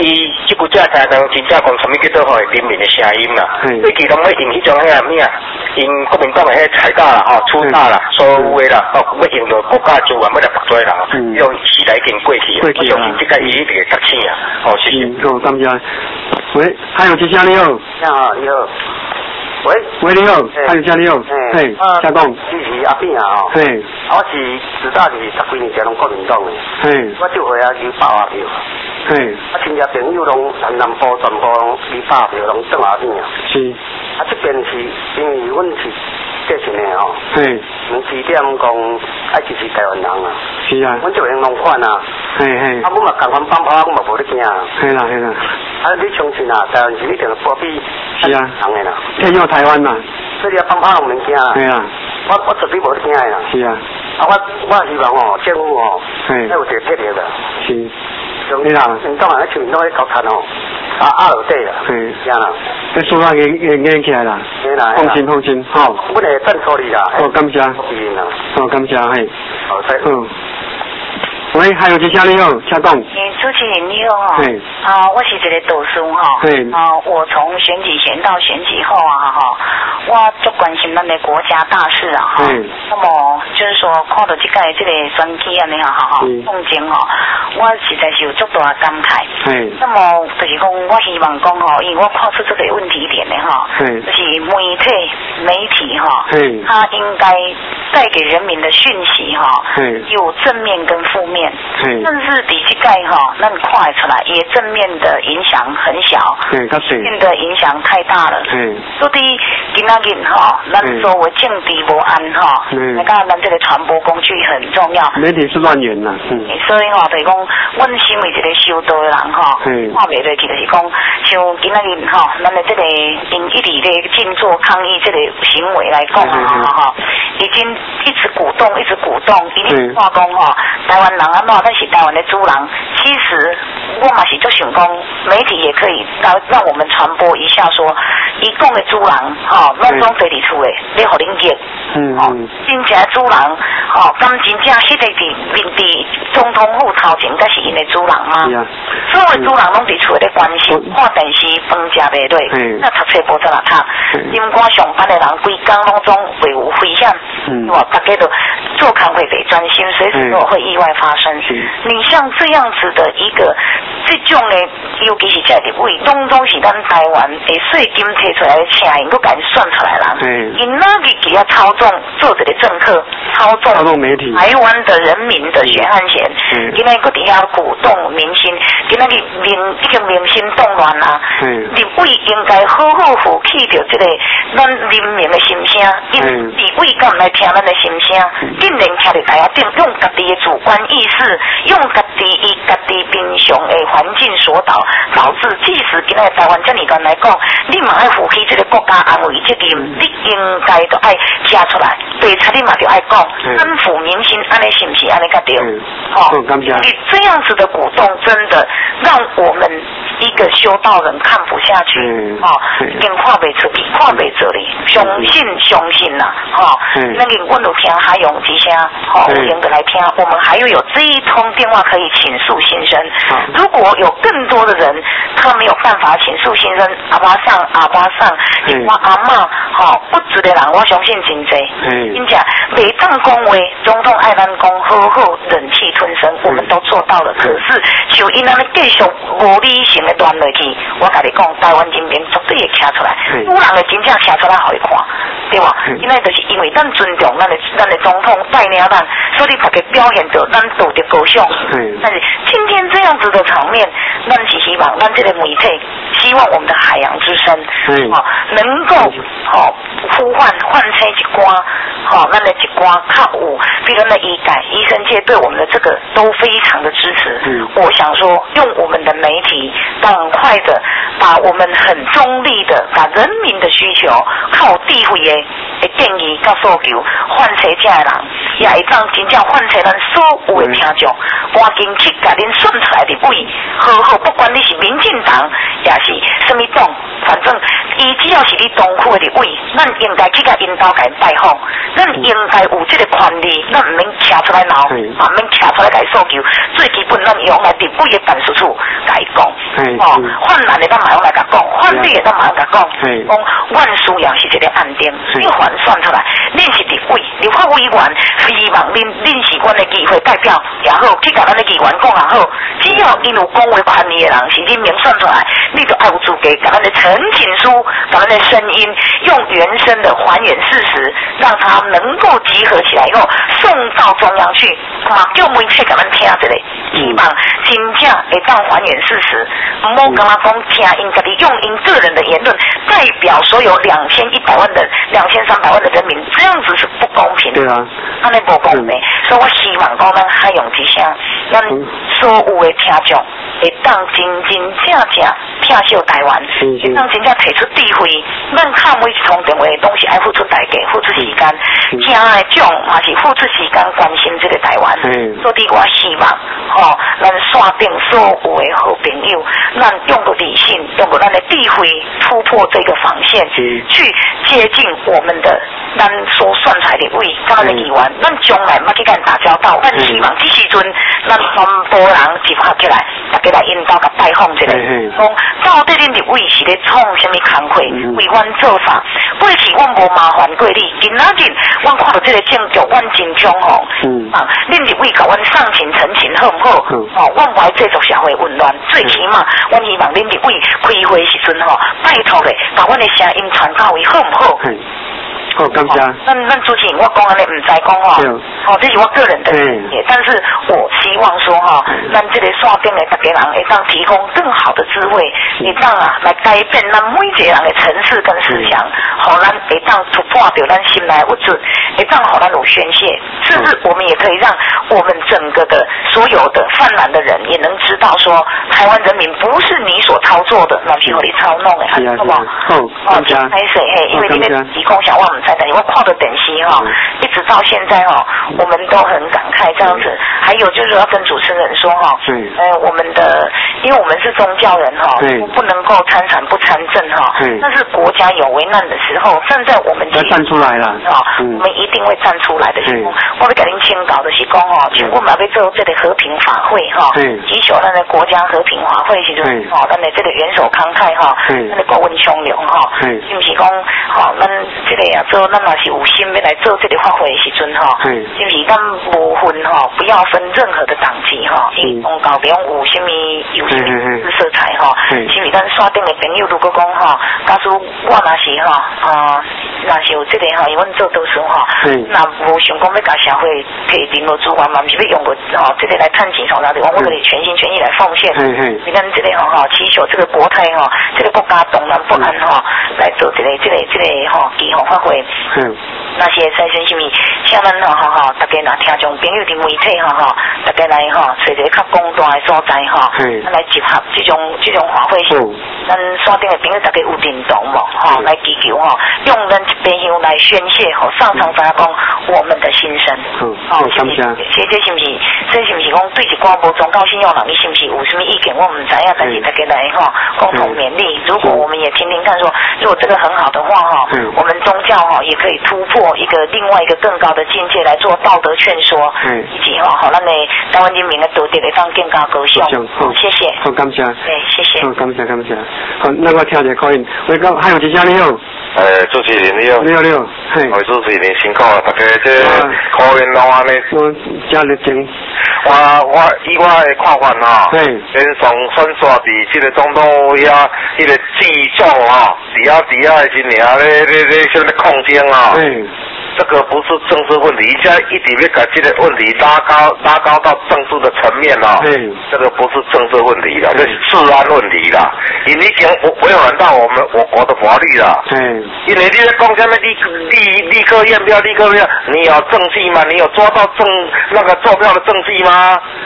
伊即句正听人真正讲什么叫做人民的声音啦。最其中要用迄种遐咩啊，用国民党的迄财大啦、粗大啦、所有的啦，要用到国家资源要来绑做人，用时代已经过去了。我相信这个伊一定会觉醒啊。好，谢谢。 好，感谢。喂，还有接下你好。 你好，你好。 喂，你好，还有家你好。嘿，家讲。 支持阿扁啊吼。 嘿。 我是自打是10几年前拢国民党的。嘿。我就回来去100票。 嘿。 亲戚朋友拢南部全部拢200票拢转阿扁啊。 是。 这边是因为阮是这群的吼。 嘿。 用指点讲爱支持台湾人啊。 是啊。 阮就用弄款啊。 嘿嘿。 啊，阮嘛共款放炮，阮嘛无咧惊啊。 嘿啦。 啊，你相信啊，台湾是一定保庇是啊。 人的啦。 天佑台湾嘛。 所以啊，放炮毋免惊啊。 嘿啊。 我绝对无惊的啦。 是啊。 啊，我希望吼，政府吼，要有一个魄力啦。 是。 你啦，民党啊，像民党迄高谈吼，压落底啦。 嘿。 是啦。 你说话硬起来啦。 对啦。 放心，好。 我会赞助你啦。 好，感谢。好，感谢，嘿。 好，再见。 喂，还有接下来哦，恰讲。 主持人你好哈。 对。 我是一个导师哈。 对。 我从选举前到选举后啊哈，我足关心咱的国家大事啊哈。那么就是说，看到这个选举安尼哈，动静哈，我实在是有足大感慨。那么就是讲，我希望讲哈，因为我看出这个问题点的哈，就是媒体哈，它应该带给人民的讯息哈，有正面跟负面。甚至比这个哈，咱看出来，也正面的影响很小，负面的影响太大了。所以今仔日哈，咱作为政治无安哈，那个咱这个传播工具很重要。 媒体是乱源呐。 所以哈，就是讲，阮身为一个修道的人哈，看袂落去就是讲，像今仔日哈，咱的这个因一直咧静坐抗议这个行为来讲哈，已经一直鼓动，一直话讲哈，台湾人啊，咱是台湾的主人。其实我嘛是就想讲，媒体也可以让我们传播一下说，伊讲的主人哈，拢总坐伫厝的，咧互恁激，真正主人哦，敢真正迄个伫总统府头前，才是因的主人吗？所有主人拢伫厝咧关心，看电视饭食袂落，那读册无在哪读，因官上班的人规工拢总袂有危险，大家都做工会得专心，随时都会意外发生。你像这样子的一个这种呢，尤其是这立委，拢是咱台湾的税金摕出来的钱，因都敢算出来啦。因那个给他操纵，做这个政客，操纵媒体， 台湾的人民的血汗钱，今天搁底下鼓动民心，今天民心动乱啊！立委应该好好负起着这个咱人民的心声，因立委敢来听咱的心声，竟然徛伫台下顶，用家己的主观意识，用家己平常的环境所导致，即使今日台湾这么乱来讲，你嘛爱负起这个国家安危责任，你应该都爱写出来，对策你嘛就爱讲，安抚民心，安尼是不是安尼个对？你这样子的鼓动，真的让我们一个修道人看不下去，已经看不出去，看不着哩，相信啦，那个我有听海勇之声，有闲的来听，我们还有这一通电话可以倾诉心声。如果有更多的人他没有办法倾诉心声，阿爸上，我阿嬷，不足的人，我相信真多。真正每当讲话，总统爱咱讲好好忍气吞声，我们都做到了。可是就因咱继续无理性的乱落去，我跟你讲，台湾人民绝对会站出来，有人会真正站出来互伊看，对吧？因为就是因为咱尊重咱的总统带领咱，所以大家表现着咱道德高尚。但是今天这样子的场面，咱是希望咱这个媒体，希望我们的海洋之声，能够呼唤出一寡，咱的一寡较有，比如那医生界对我们的这个都非常的支持。我想说，用我们的媒体，赶快的把我们很中立的，把人民的需求，靠智慧的建议跟诉求，唤起这的人，也会当真正唤起咱所有的听众，赶紧去把恁选出来的位，好好，不管你是民进党也是什么党，反正伊只要是你中区的立委，咱应该去甲引导甲因拜访，咱应该有这个权利，咱唔免徛出来闹，免徛出来甲伊诉求。最基本咱用来立委的办事处甲伊讲，泛蓝的咱马上来甲讲，反对的咱马上甲讲，讲阮需要是一个安定，你还算出来，恁是立委、立法委员，希望恁是阮的议会代表也好，去甲咱的议员讲也好，只要因有讲话权利的人是恁明算出来，你就要有资格甲咱的陈情书，甲咱的声音用原声的还原事实，让他能够集合起来以后送到中央去，嘛叫媒体甲咱听一下，希望真正会当还原事实，唔好干嘛讲听因家己用因个人的言论代表所有2100万人、2300万的人民，这样子是不公平的。对啊，安尼不公平。所以我希望讲咱海用之声，咱所有的听众会当真正听惜台湾，会当真正提出智慧。咱敲每一通电话都是爱付出代价、付出时间，听的种嘛是付出时间关心这个台湾。所以我希望，咱线顶所有的好朋友，咱用个理性，用个咱的智慧突破这个防线，去接近我们的咱所选出来的位，咱的议员，咱将来要去跟人打交道，咱希望这时阵，咱全部人集合起来，大家来引导甲拜访一下，讲到底恁立委是咧创什么工课，为阮做啥？过去阮无麻烦过你，今仔日阮看到这个政局，阮真重吼，恁立委甲阮上情陈情好唔好？阮袂制造社会混乱，最起码，阮希望恁立委开会时阵拜托咧，把阮的声音传到位好唔好？ 好，感谢。 咱主持人我讲安尼唔知讲这是我个人的理解，但是我希望说咱这个线顶的大家人会当提供更好的智慧，会当来改变咱每一个人的城市跟思想，好咱会当突破掉咱心内物质，会当好咱有宣泄，甚至我们也可以让我们整个的所有的泛蓝的人也能知道说，台湾人民不是你所操作的，那是互你操弄的，好不好？就拍摄因为你的提供小望。但是我看到电视一直到现在我们都很感慨这样子。还有就是要跟主持人说我们的，因为我们是宗教人不能够参产不参政但是国家有危难的时候，站在我们要站出来了我们一定会站出来的。我要给您请教的是讲全国嘛要做这个和平法会祈求咱的国家和平法会时阵咱的这个元首慷慨咱的国文相良是不是讲咱这个做咱嘛是有心要来做这个法会的时阵是不是咱无分不要分任何的党籍因为宗教中有什么有什么色彩是不是咱线顶的朋友如果讲假使我若是若是有这个因为阮做导师那无想讲要甲社会提任何资源嘛，毋是要用个这个来趁钱从哪里，我可以全心全意来奉献。你看这个祈求这个国泰这个国家动乱不安来做这个祈福法会。那些在选什么，请咱大家若听众朋友的媒体大家来找一个较公大的所在咱来集合这种法会时，咱线顶的朋友大家有认同无来祈求用咱一边香来宣泄上苍知影讲我们的心声。 感谢。 这是不是？这是不是讲对一寡无宗教信仰人，你是不是有什么意见？我们知影，但是大家来共同勉励。如果我们也听听看说，如果这个很好的话我们宗教也可以突破另外一个更高的境界来做道德劝说，以及好咱的台湾人民的道德会当更加高效。谢谢。 好，感谢。 谢谢。 好，感谢。好，那我听一下口音。我讲还有一声你好。 主持人你好。 你好。 主持人辛苦了，大家这口音拢安尼。 我加热情。 我以我的看法连上选刷伫这个总统遐迄个记账底下的是尔咧什么抗争这个不是政治问题，现在一直要把这个问题拉高到政治的层面这个不是政治问题啦，这是治安问题啦。已经违反到我国的法律啦。因为你在讲什么立刻验票，你有证据吗？你有抓到那个作票的证据吗？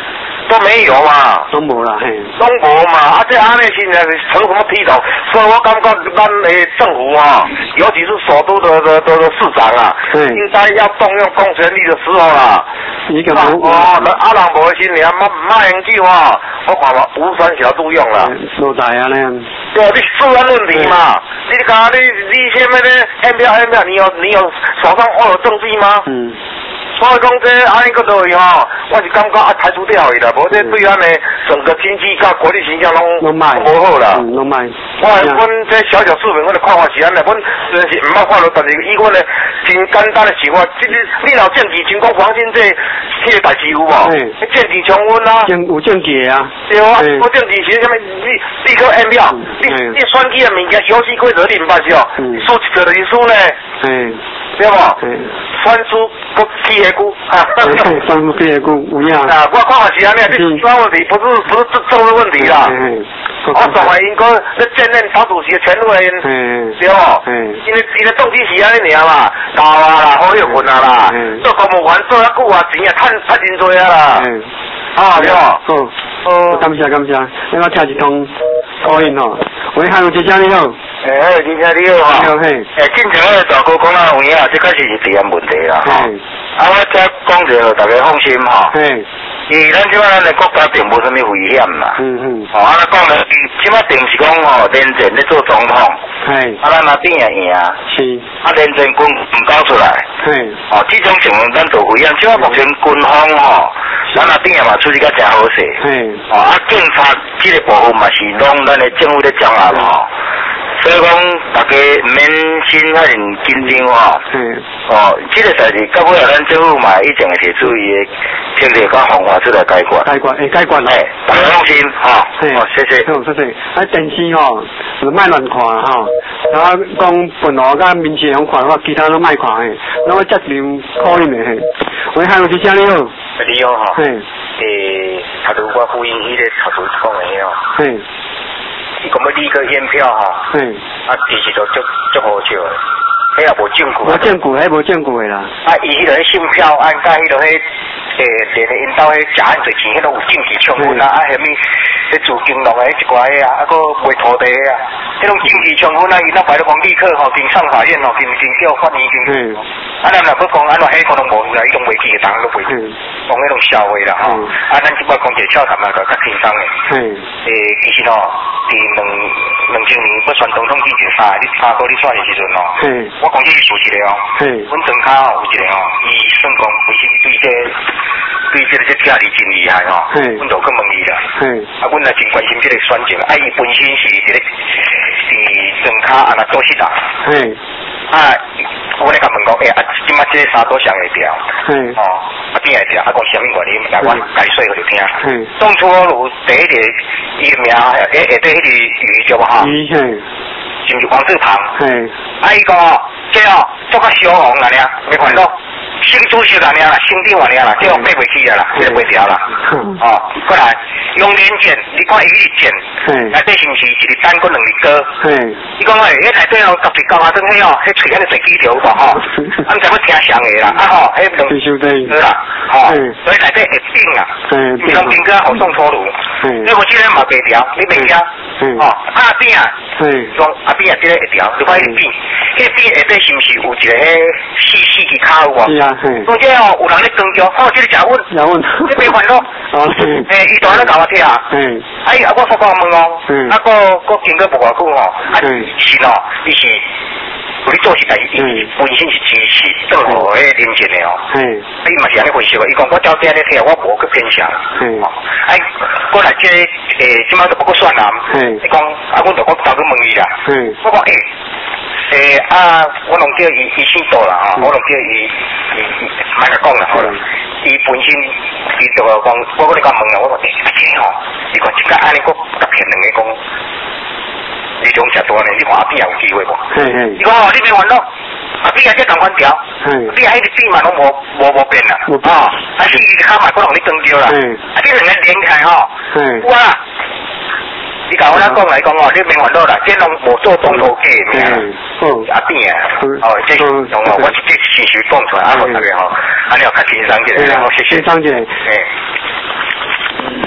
都没有嘛， 都无啦，嘿， 都无嘛，这安尼现在成什么披头？所以我感觉咱的政府啊，尤其是首都的市长啊，应该要动用公权力的时候啦。 你个人无心你马英九啊，我看嘛无三小都用了。 所在啊呢？ 对，你治安问题嘛，你讲你下面的 M 票，你有手上握有证据吗？所以讲这安尼个道理吼，我是感觉要排除掉伊啦，无这对咱的整个经济甲国力形象拢无好啦。 拢歹。 阮这小市民，阮的看法是安尼，阮虽然是毋捌看到，但是以阮的真简单的想法，你老政治真讲黄金这个代志有无？政治重温啊。 有政治啊。 对啊，无政治是啥物？你个 M 票，你选举的物件游戏规则你毋捌是哦？输一个就是输呢。对无？选输搁起下句， 选输起下句有影。 啊，我看法是安尼，你主要问题不是政治问题啦。我作为应该咧兼任党主席的前委员，对无？因为伊的动机是安尼尔嘛，搞啊啦，好有份啊啦，做公务员做遐久啊，钱也趁真多啊啦。啊，对无？ 好，感谢，你我听一通口音吼，喂，还有姐姐你好。 姐姐你好啊。 你好嘿。 进前个大哥讲啊有影，这开始是治安问题啦。啊，我遮讲着，大家放心吼。因为咱即摆咱的国家并无啥物危险啦。啊，咱讲咧，即摆定是讲吼，连战咧做总统。啊，咱阿扁也赢。 是。 啊，连战军唔交出来。这种情况咱做危险，即摆目前军方吼，咱阿扁也嘛处理甲真好势。啊，警察这个部分嘛是拢咱的政府咧掌握吼。所以讲，大家唔免心遐尔紧张吼。这个代志到尾啊，咱政府嘛一定会提出伊的策略甲方法出来解决。 解决啦。 大家放心哈。谢谢。 好，谢谢。啊，电视吼，就莫乱看吼。然后讲本来甲民间人看，我其他都莫看诶。那我接连考音诶嘿。喂，还有是啥你好？ 你好哈。头拄我呼应迄个头拄讲诶吼。伊讲要立个验票吼，其实都足好笑诶，迄也无证据。 无证据诶啦。 啊，伊迄个信票案甲迄个连因兜迄食很侪钱，迄拢有政治冲昏啊，啊，虾米迄自金融诶一寡个啊，啊，搁卖土地啊，迄种政治冲昏啊，伊那摆咧讲立刻吼，经上法院吼，经叫法院经。啊，咱若要讲安怎，迄可能无啦，伊种袂记诶，人都袂记，讲迄种消费啦吼。啊，咱即摆讲一个笑谈嘛，较轻松诶。其实吼。2000年要选总统之前你3个你选的时阵吼，我讲这是事实的哦。阮庄脚吼有一个吼，伊算讲本身对这听力真厉害吼，阮就去问伊啦。啊，阮也真关心这个选情，啊，伊本身是一个庄脚啊那做事人。啊，我咧甲问讲，即摆这3都上会调，啊边会调，啊讲什么原因？来我解说互你听。当初有第一个伊名下底迄个鱼对无吼？是毋是黄志鹏？啊，伊讲哦，这哦做较小红啦尔，没看到。新主席啦，新店话啦，这种爬袂起啊啦，这袂调啦。过来用年检，你看伊迄检，内底是毋是一日单过2日高？伊讲迄内底哦，特别高啊，迄哦，迄喙遐个侪几条无吼？啊，毋知要听谁个啦？啊吼，迄2啦，吼，所以内底会顶啦，伊拢顶个好送错路。你无即个嘛袂调，你袂调，阿边啊，讲阿边啊，即个会调，你看迄边，迄边下底是毋是有一个细支卡有无？所以哦，有人咧讲叫，这个食阮，你别烦恼。伊就安尼甲我听啊。我煞讲问哦，个经过无偌久吼，是哦，伊是有咧做事，但是伊本身是支持政府迄连线的哦。伊嘛是安尼回事个，伊讲我照这咧听，我无去偏向。过来这即摆就不过算啦。你讲阮就我走去问伊啦。我讲我拢叫伊姓杜啦吼，我拢叫伊莫甲讲啦好啦。伊本身伊就讲，我跟你讲问啦，我讲这吼，你看即个安尼个特骗两个讲，你种食大呢，你看阿边也有机会无？伊讲哦，你别烦恼，阿边也即同款调，阿边迄个边嘛拢无变啦，啊是伊卡嘛可能你更叫啦，啊这两个连开吼，哇！你甲我咱讲来讲哦，你免烦恼啦，这拢无做动作假名，阿边啊，这种我这信息讲出来，大家吼，安尼较轻松一点，谢谢。 轻松一点。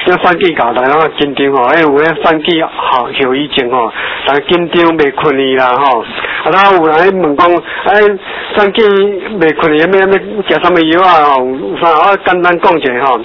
这选举搞，大家拢紧张吼，有迄选举后遗症吼，大家紧张袂困去啦吼。啊，咱有人问讲，选举袂困去，要食啥物药啊吼？有啥我简单讲者吼。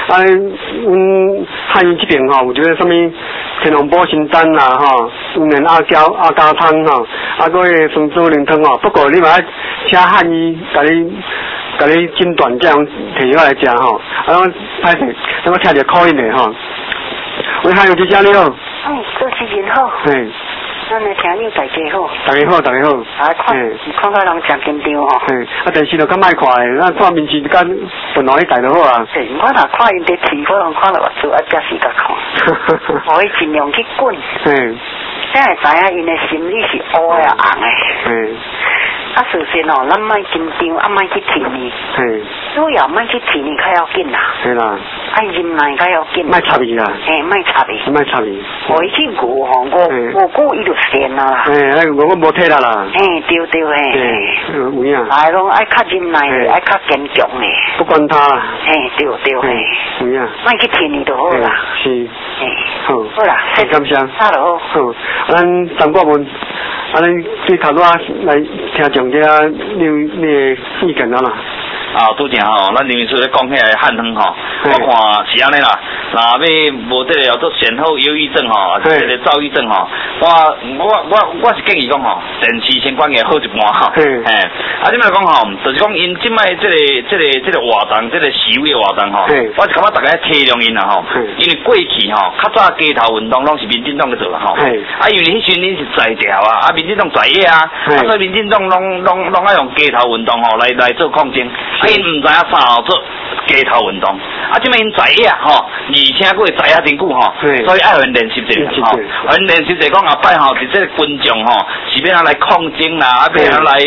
汉医这边吼，有一个啥物天龙保心丹啦吼，有面阿胶汤吼，啊个松猪灵汤吼。不过你嘛要请汉医甲你诊断这样摕药来食吼，歹势，我听着口音的吼。喂，汉医姐姐你好。 主持人好。 嘿。 咱来听你大家好。 大家好，大家好。 啊，看到人真紧张吼。 嘿，电视就较歹看的，咱看面试就敢本来去台就好啊。 是，我若看因伫TV，我看到就假死甲看。互伊尽量去滚。 嘿。 才会知影因的心理是乌的红的。 嘿。 啊，事实哦，咱莫紧张，莫去提呢。 嘿。 主要莫去提呢，较要紧啦。 是啦。 忍耐较要紧。 莫插伊啦。 嘿，莫插伊。 莫插伊。 互伊去饿吼，饿久伊就善啦。 嘿，我无体力啦。 嘿，对嘿。 有影。 来拢爱较忍耐的，爱较坚强的。 不管他。 嘿，对嘿。 有影。 莫去提呢就好啦。 是。 嘿。 好。 好啦， 感谢。 好咯。 好，咱张国文，咱对头拄仔来听众者你的意见啊啦。 啊，拄正吼，咱林秘书咧讲起来汉汤吼，我看是安尼啦。若要无这个叫做先后忧郁症吼，这个躁郁症吼，我是建议讲吼，电视先关个好一半吼。嘿，啊，即摆讲吼，就是讲因即摆这个活动，这个示威活动吼，我是感觉大家体谅因啦吼，因为过去吼，较早街头运动拢是民进党去做啦吼，啊，因为迄时恁是在调啊，民进党在野啊，所以民进党拢爱用街头运动吼来做抗争。因唔知影啥吼做街头运动，啊，即摆因在野吼，而且佫会在野真久吼，所以爱互练习者吼，互练习者讲后摆吼，是这个群众吼，是要来抗争啦，啊，要来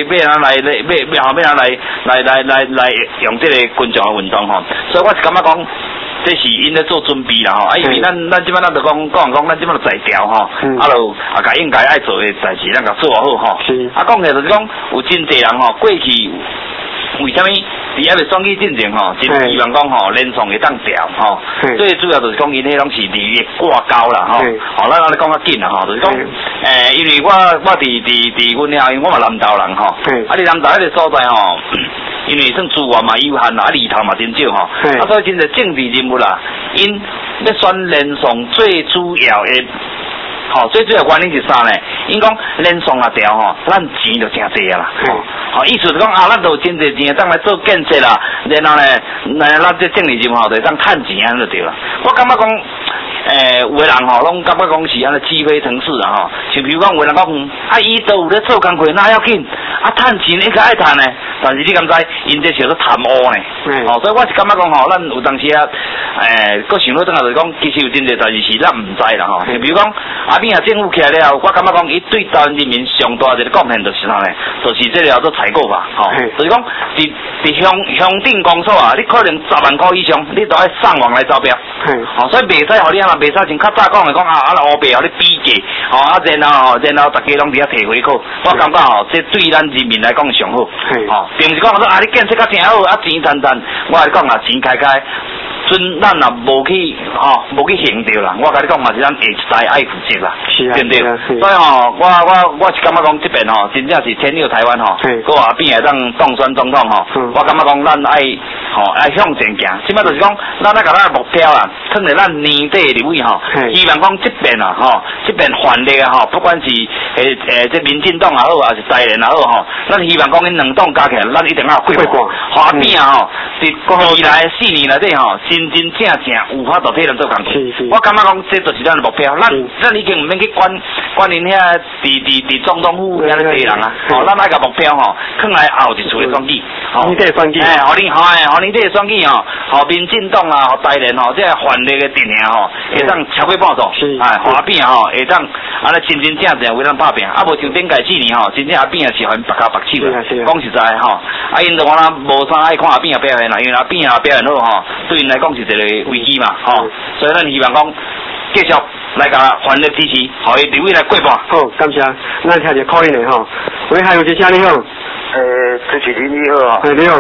用这个群众的运动吼，所以我是感觉讲。这是因咧做准备啦吼，啊，因为咱即摆咱就讲，咱即摆就在调吼，啊，就甲应该爱做的代志，咱甲做好吼。啊，讲起就是讲，有真侪人吼，过去为虾米伫还未选举进前吼，真希望讲吼，连创会当调吼。最主要就是讲，因迄拢是离挂钩啦吼。吼，咱讲较紧啦吼，就是讲，因为我伫阮遐，因为我嘛南投人吼，啊，伫南投迄个所在吼。因为算资源嘛有限啦，啊里头嘛真少吼，啊所以真侪政治人物啦，因要选连宋最主要的，吼最主要原因是啥呢？因讲连宋啊调吼，咱钱就真济啊啦，吼意思是讲啊，咱都真济钱当来做建设啦，然后呢，咱这政治人物吼就当趁钱安就对啦。我感觉讲。有的人吼，拢感觉讲是安尼鸡飞城市啊吼，像比如讲有的人讲，啊伊都有咧做工课，哪要紧？啊趁钱应该爱趁呢，但是你敢知？因这是做贪污呢，吼，所以我是感觉讲吼，咱有当时啊，佫想到转来就是讲，其实有真侪代志是咱唔知啦吼，像比如讲，阿扁啊政府起来了，我感觉讲，伊对台湾人民上大一个贡献就是啥呢？就是这个叫做采购法，吼，就是讲，伫乡镇公所啊，你可能10万块以上，你都爱上网来招标，吼，所以袂使互你啊。袂使像较早讲的讲啊，乌白互你比价，吼啊，然后大家拢伫遐摕回扣，我感觉吼，这对咱人民来讲上好，吼，并毋是讲说啊，你建设较真好，啊钱赚，我来讲啊，钱开，阵咱也无去行着啦，我甲你讲嘛是咱下一代爱负责啦，对不对？所以吼，我是感觉讲这边吼，真正是天佑台湾吼，搁后边会当当选总统吼，我感觉讲咱爱向前行，即摆就是讲咱甲咱的目标啊，放在咱年底的位吼，希望讲这边啊吼，这边反力啊吼，不管是这民进党也好，还是台联也好吼，咱希望讲因两党加起来，咱一定要过半。后边啊吼，伫未来4年内底吼，真正有法度替咱做工作。我感觉讲这就是咱的目标，咱已经唔免去管因遐伫总统府遐咧人啊，吼，咱爱个目标吼，放来后一次的选举， 年底选举， 互年底选举吼，互民进党啊，互台联吼，这反力的阵营吼，会当超过半数，后边吼会当安尼真正为咱打拼，啊无像顶届4年吼，真正阿扁是互因白脚白手的，讲实在吼，啊因就我啦无啥爱看阿扁表现啦，因为阿扁表现好吼，对因来讲是一个危机嘛，吼，所以咱希望讲继续来甲全力支持，互伊立委来过半。 好，感谢，咱听一个口音的吼，喂，还有一声你好， 主持人你好啊， 你好，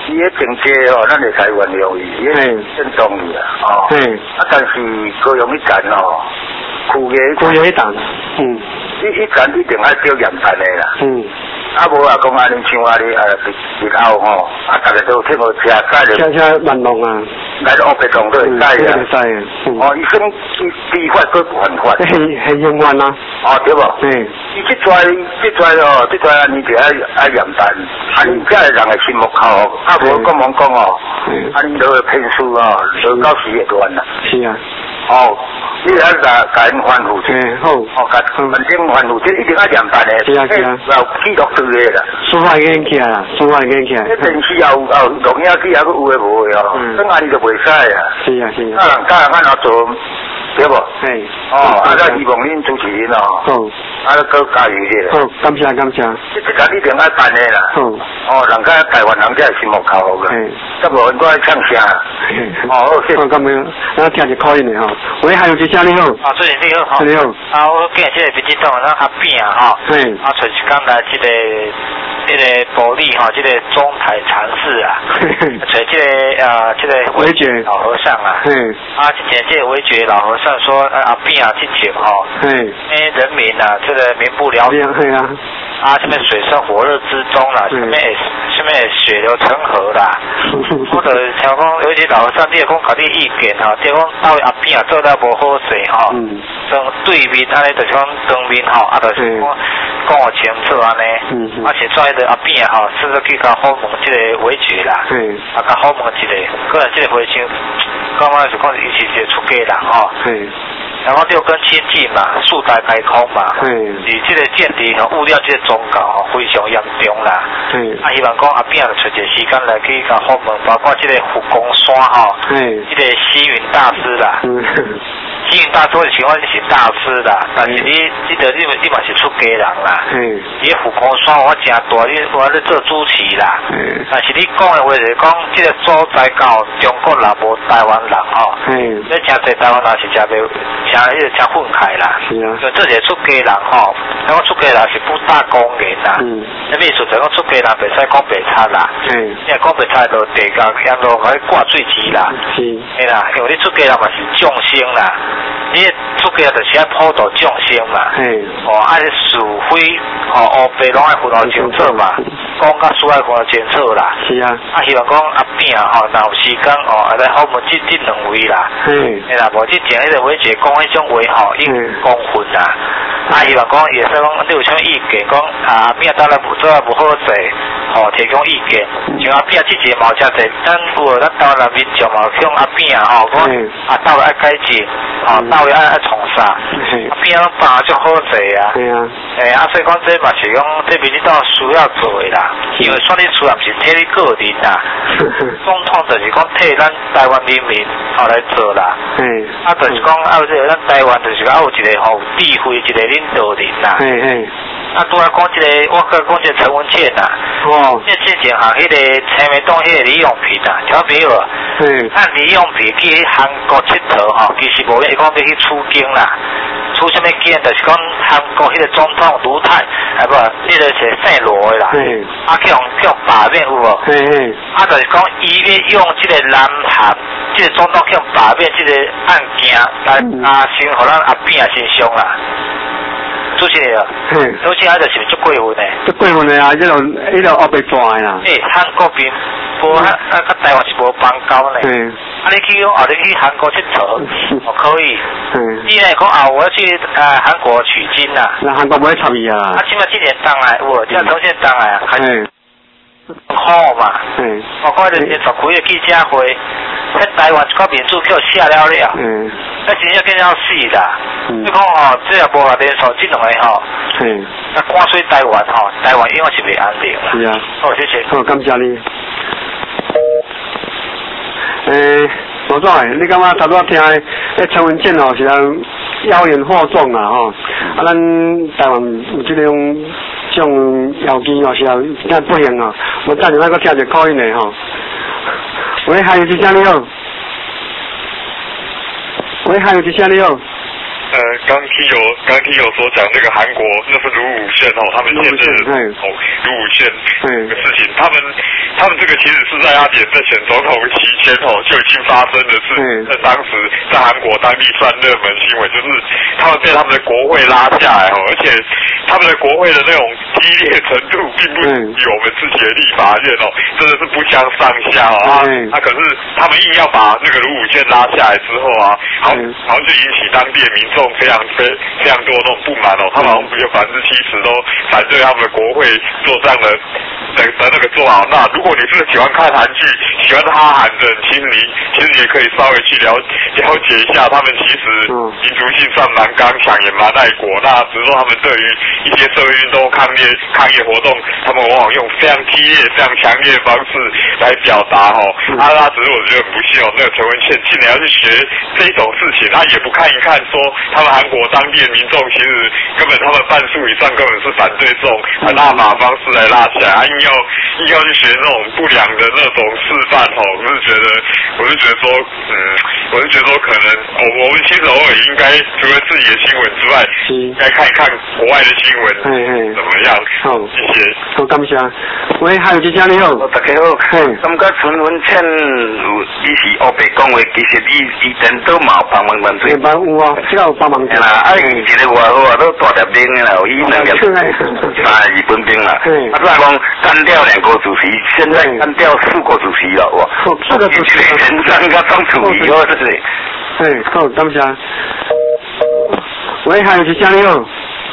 伊迄定价哦，咱伫台湾用伊，伊正宗伊啊，哦，但是高雄迄间哦，区迄档， 迄间一定爱叫盐蛋的啦，啊无啊讲安尼像安尼日后吼，大家都听好食， 吃万隆啊， 来到黑白洞都会使啊，哦，伊算比法搁犯法， 很冤枉啊， 哦对无？伊这拽安尼就爱盐蛋，安尼遮人的心目口，啊无讲讲哦，安尼都会骗书哦，都到时会乱啦。 是啊。 哦，你要甲因反腐者， 好， 甲反正反腐者一定要严办的， 是啊， 有记录对的啦。 司法院起来啦，司法院起来。 一定是有录影机还佫有诶无诶哦，等安尼就袂使啊。 是啊是啊。 啊人教人安怎做，对无？ 嘿。 哦，啊，咱希望恁主持人哦，好，啊，佫加油些。 好，感谢感谢。 这个一定要办的啦。好。哦，人家台湾人家心目口个，咁无应该唱声。哦，谢。 好，咁样，咱听一口音的吼。喂，还有一声你好。 啊，主持人你好，哈。 你好。 啊，我今日这个民进党咱阿扁啊，哈。对。啊，找时间来这个保利哈，这个中台禅师啊，找这个维觉老和尚啊。啊，之前这个维觉老和尚说，阿扁啊，之前哈，人民啊，这个民不聊生。 对啊。 啊，什么水深火热之中啦，什么血流成河啦，或者像讲有些老和尚，你讲搞啲意见哈，即讲到阿扁啊做得无好势哈，当对面安尼就是讲当面吼，啊就是讲我清楚安尼，啊是做迄个阿扁吼，甚至去甲好问即个维决啦，啊甲好问一个，可能即个回声，刚刚是讲伊是一个出家人吼。然后六根清净嘛，树大开空嘛，你这个间谍和物料这个忠告吼非常严重啦。啊，希望讲阿扁找一个时间来去甲访问，包括这个佛光山吼，这个西云大师啦。西云大师是讲你是大师啦，但是你记得你嘛是出家人啦。你佛光山我真大，你我咧做主持啦。但是你讲的话就是讲，这个所在到中国人无台湾人吼，你真侪台湾人是真袂。真愤慨啦，是啊，这些出家人吼，讲出家人是不大公平啦，那意思就讲出家人袂使讲白差啦，因为讲白差就地价向落去挂最低啦，是啦，因为你出家人嘛是众生啦，你出家就是爱普度众生嘛，爱是非黑白拢爱分好清楚嘛，讲甲输爱分好清楚啦，是啊，啊希望讲阿扁吼，若有时间哦，来访问这两位啦，啦，无之前迄个伟姐讲迄种话吼，已经讲分啦，啊希望讲也是讲你有啥意见，讲阿扁当然不做不好势，吼提供意见，像阿扁之前嘛真侪，咱有咱台湾人民众嘛向阿扁吼讲，啊到位爱改进，吼到位爱从啥，阿扁拢办足好势啊，啊所以讲这嘛是讲这民进党需要做的啦，因为选你出来不是替你个人啦，总统就是讲替咱台湾人民吼来做啦，啊就是讲啊这咱台湾就是讲有一个吼智慧一个领导人啦，啊拄仔讲一个，我讲一个陈文茜啦，这之前行迄个青梅洞迄个李永平啦，听没有？按李永平去韩国佚佗吼，其实无伊讲要去出境啦。出什么经就是讲韩国迄个总统卢泰，啊不，迄个是姓罗的啦，啊去用罢免有无？啊就是讲伊咧用即个南韩，即个总统去罢免即个案件来先互咱阿扁先上啦。主持人啊，主持人就是足过分的。 足过分的啊！迄落黑白抓的啦。 韩国边无甲台湾是无邦交呢。啊，你去讲你去韩国佚佗，可以。你来讲我要去韩国取经啦。 那韩国不会插伊啊。 啊，起码今年当来，我这从现当来啊，好嘛。我看人家十几个记者会，在台湾一个民主叫下了了。那真正更要死啦。你讲吼，这也无话连锁这两个吼。那关税台湾吼，台湾永远是袂安定啦。 是啊。 好，谢谢。 好，感谢你。罗总诶，你感觉头拄听迄陈文茜吼是人妖言惑众啊吼，啊咱台湾有这种妖精哦是人真不行哦，我等下那个听一口音的吼。喂，还有一声你好。喂，还有一声你好。 刚听有所讲那个韩国那是卢武铉哦，他们现在卢武铉的事情，他们这个其实是在阿扁在选总统期间就已经发生的事，在当时在韩国当地算热门新闻，就是他们被他们的国会拉下来而且他们的国会的那种激烈程度并不比我们自己的立法院真的是不相上下可是他们硬要把那个卢武铉拉下来之后好像就引起当地的民众非常多那种不满他们好像有70%都反对他们的国会做这样的那个做法。那如果你是喜欢看韩剧、喜欢哈韩的，其实你也可以稍微去了解一下，他们其实民族性算蛮刚强，也蛮爱国。那只是说他们对于一些社会运动抗议活动，他们往往用非常激烈、非常强烈的方式来表达只是我觉得很不幸那个陈文茜竟然要去学这种事情，他也不看一看说他们韩国当地的民众其实根本他们半数以上根本是反对这种很大马方式来拉起来，硬要去学那种不良的那种示范我是觉得说可能我们其实偶尔应该除了自己的新闻之外，应该看一看国外的新闻怎么样。谢谢。 好，感谢。喂，还有一家你好， 大家好。感觉陈文茜伊是黑白讲话，其实伊真都嘛有帮忙办罪。 有啊，这个有帮忙。 啦，一个外号都大条兵啦，伊2个日本兵啦。再讲干掉2个主席，现在干掉4个主席了，哇！4个主席，前3个当主席这是。 好，感谢。喂，还有一家你好。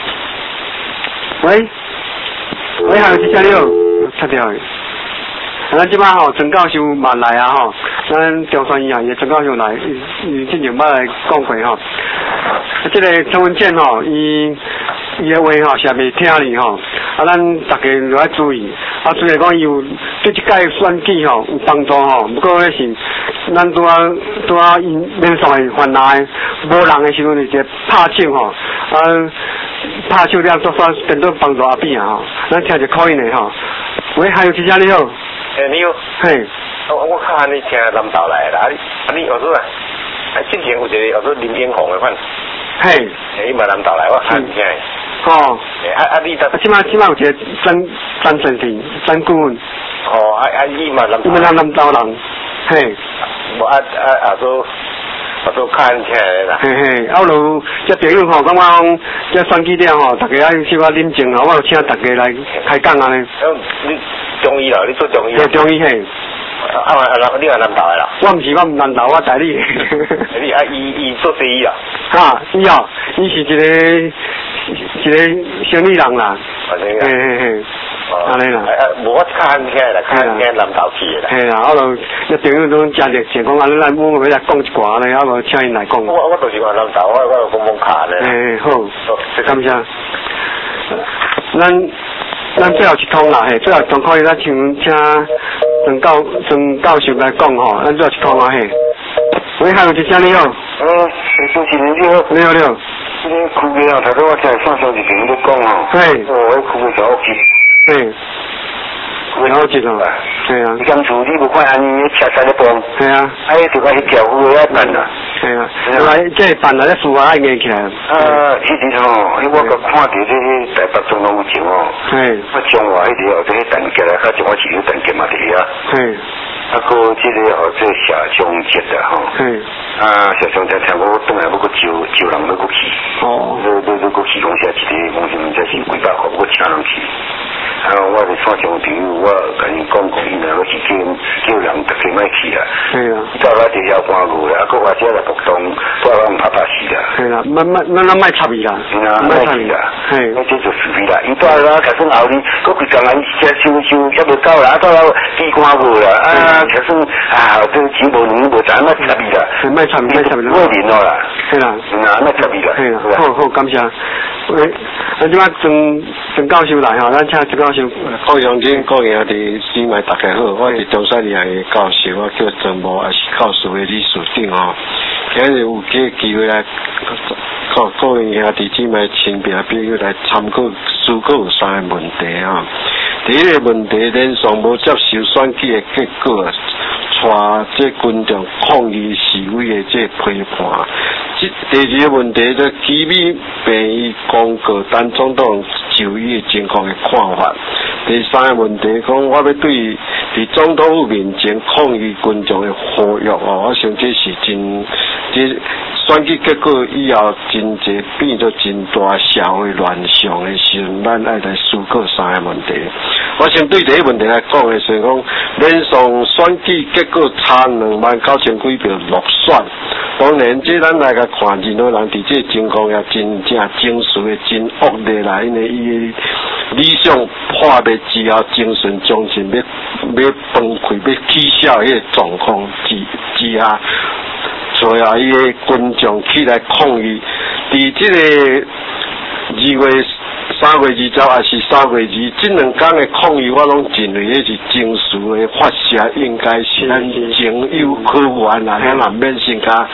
喂，还有一家你好，插掉的。咱即摆陈教授嘛来咱中山医院的陈教授来，之前捌来讲过这个陈文茜伊的话是袂听哩咱大家就要注意虽然讲伊有对这届选举有帮助不过那是咱拄啊免上的烦恼无人的时候就是拍手拍手了做算变做帮助阿扁咱听一口音的喂，还有一家你好。 你好。 嘿。 我看你听南投来啦，你学说之前有一个叫做林英宏的款。 嘿。 伊嘛南投来，我看你听。你即摆有一个张成庭张顾问。 伊嘛南投人。嘿。 我都看起来啦。 就这朋友感觉这选举了大家要小可冷静我有请大家来开讲你中医啦，你做中医。 中医嘿。 你係南投的啦？ 我唔是，我唔南投，我台里。 伊做西医啊？ 伊是一个生意人啦。安尼啦。 我看起来啦，看南投去的啦。 嘿啦，那朋友都真热情，讲咱我要来讲一寡咧，无请因来讲。 我就是话南投，我有讲卡咧。 好，感谢。咱最后一通啦，最后一通可以咱请陈教授来讲咱最后一通喂，还有一家你好。 主持人你好。 你好。 这个区域头先我听上一朋友在讲我区域小区。 了解了。 当初你无看安尼车塞咧动。就讲去调布咧办啦。 这办啦，这事啊爱硬起来。 迄时我个看到这台北总统府我中华迄个这蛋结啦，中华市场蛋结嘛伫遐。个这个这下中节的下中节听我当然要个招人要个去。要个去讲下一个讲什么，这是几百块，我请人去。我是线上朋友，我甲因讲伊若是叫人大家莫去啦。到来就要关顾啦，或者来活动，到来唔怕死啦。 咱莫插伊啦。 莫插伊啦。我这就是非啦。伊到来就算后日，佫规工人收也未到啦，到来去关顾啦。就算这钱无两无赚，莫插伊啦。 莫插伊。 我认咯啦。莫插伊啦。 好，感谢。咱即摆陈教授来咱请陈教授。 各乡亲、各兄弟姊妹大家好，我是中山医院的教授，我叫郑某，也是教授的理事长今日有这个机会来，各位兄弟姊妹、亲朋朋友来参考思考有3个问题第一个问题，连续无接受选举的结果，带这群众抗议示威的这批判。 第二个问题就基于病医公告陈总统就医情况的看法。第三个问题讲，我要对伫总统府面前抗议群众的呼吁我想这是这选举结果以后真侪变做真大社会乱象的时候，咱爱来思考三个问题。我想对第一个问题来讲的是讲，连上选举结果差29000几票落选，当然这咱来个看任何人伫这情况也真正情绪的真恶劣啦，因为伊理想破灭之后，精神将近要崩溃、要取消迄个状况之下。所以啊，伊个群众起来抗议，伫这个2月3月20还是3月2，这两天的抗议，我拢认为迄是情绪的发泄，应该是咱情有可原啦，咱难免先甲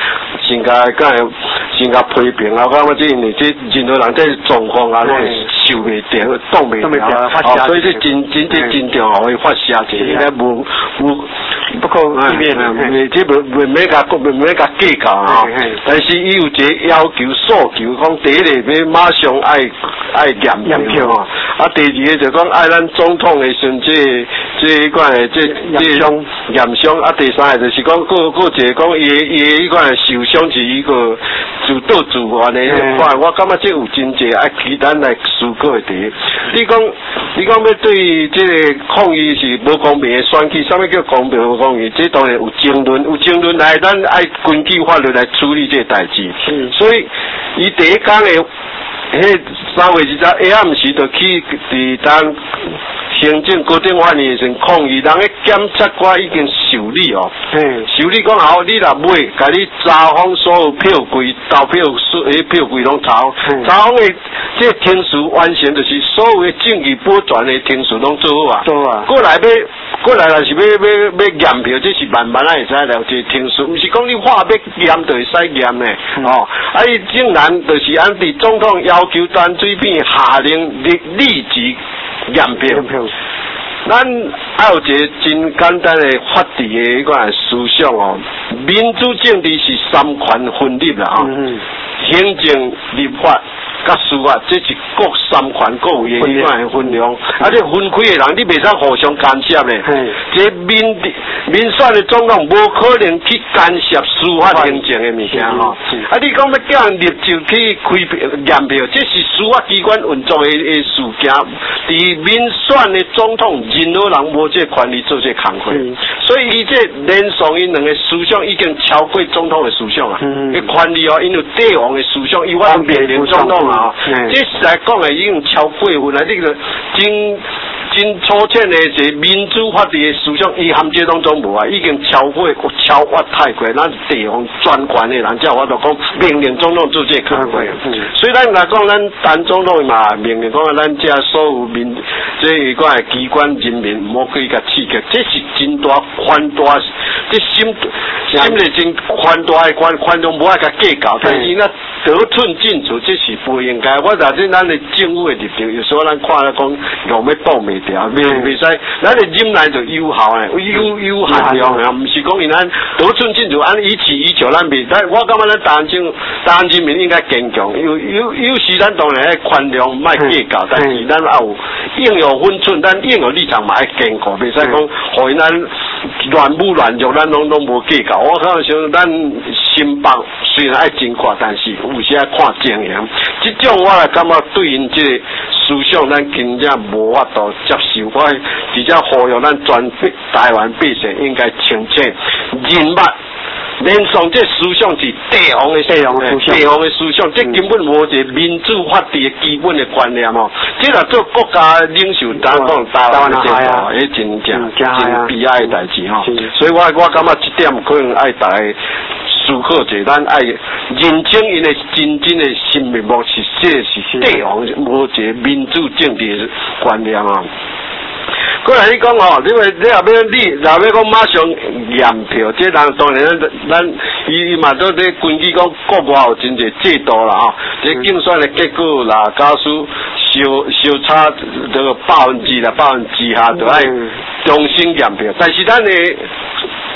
批评啊，我感觉这因为这任何人这状况啊，拢会受袂掉、挡袂掉，所以这真重要的发泄，是应该无不可避免的，这袂甲计较啊。但是伊有一个要求诉求，讲第一个要马上爱验票啊，第二个就讲爱咱总统的时阵，这款的这验伤啊，第三个就是讲个一个讲伊款受伤是一个自导自愿的款，我感觉这有真济爱期待来思考的题。你讲要对这个抗议是无公平的选举，什么叫公平无公平？这当然有争论来，咱爱根据法律来处理这个代志。所以伊第一天的。迄3月20下暗时就去伫咱行政高等法院先抗议，人个检察官已经受理哦，受理讲好，你若买，甲你查封所有票柜、投票票柜拢查封的这个程序完全就是所有的证据保全的程序拢做好啊，过来若是要验票，这是慢慢会使了这程序，毋是讲你话要验就会使验呢，伊竟然就是按伫总统要求陈水扁下令立即验票。咱还有一个真简单的法治的迄个思想哦，民主政治是三权分立啦行政、立法、甲司法，这是各三权各有迄款的分量。这分开的人，你袂使互相干涉嘞。这民选的总统无可能去干涉司法行政的物件你讲要叫人立就去开验票，这是司法机关运作的事件。伫民选的总统，任何人无这权利做这工作。所以伊这连上伊两个思想已经超过总统的思想啊。权利因为帝王的思想，伊我命令总统这实来讲的已经超过分了。这个真粗浅的一个民主法治的思想，伊含这当中无已经超越太过。咱地方专权的人，叫我就讲命令总统做这工作。所以咱来讲，咱陈总统嘛命令讲，咱这所有这一个机关人民莫去甲刺激，这是真大宽大，这心里真宽大的宽容，无爱甲计较。但是那得寸进尺，这是不应该。我但是咱的政府的立场，有时候咱看了讲用要挡袂掉，袂使，咱的忍耐就有效诶，有限量诶，毋是讲因咱得寸进尺，按以此以求，咱袂。但我感觉咱台湾人民应该坚强，有时咱当然爱宽容，莫计较，但是咱也有应有分寸，咱应有立场嘛爱坚固，袂使讲互因咱乱舞乱入，咱拢无计较。我感觉像咱心房虽然爱真看，但是有时爱看情形。这种我来感觉对因这个思想，咱真正无法度接受。我直接呼吁咱全台湾百姓应该清醒认捌。连上这思想是帝王的思想，这根本无一个民主法治的基本的观念这若做国家领袖，当讲台湾的政府，迄真悲哀的代志所以我感觉这点可能爱大家思考者，咱爱认清因的真正的心面目是这是帝王，无一个民主政治的观念过来你讲你若要讲马上验票，这人当然咱伊嘛都在根据讲国外有真侪制度啦这竞选的结果啦，假使相差这个100%啦，100%下，就爱重新验票。但是咱的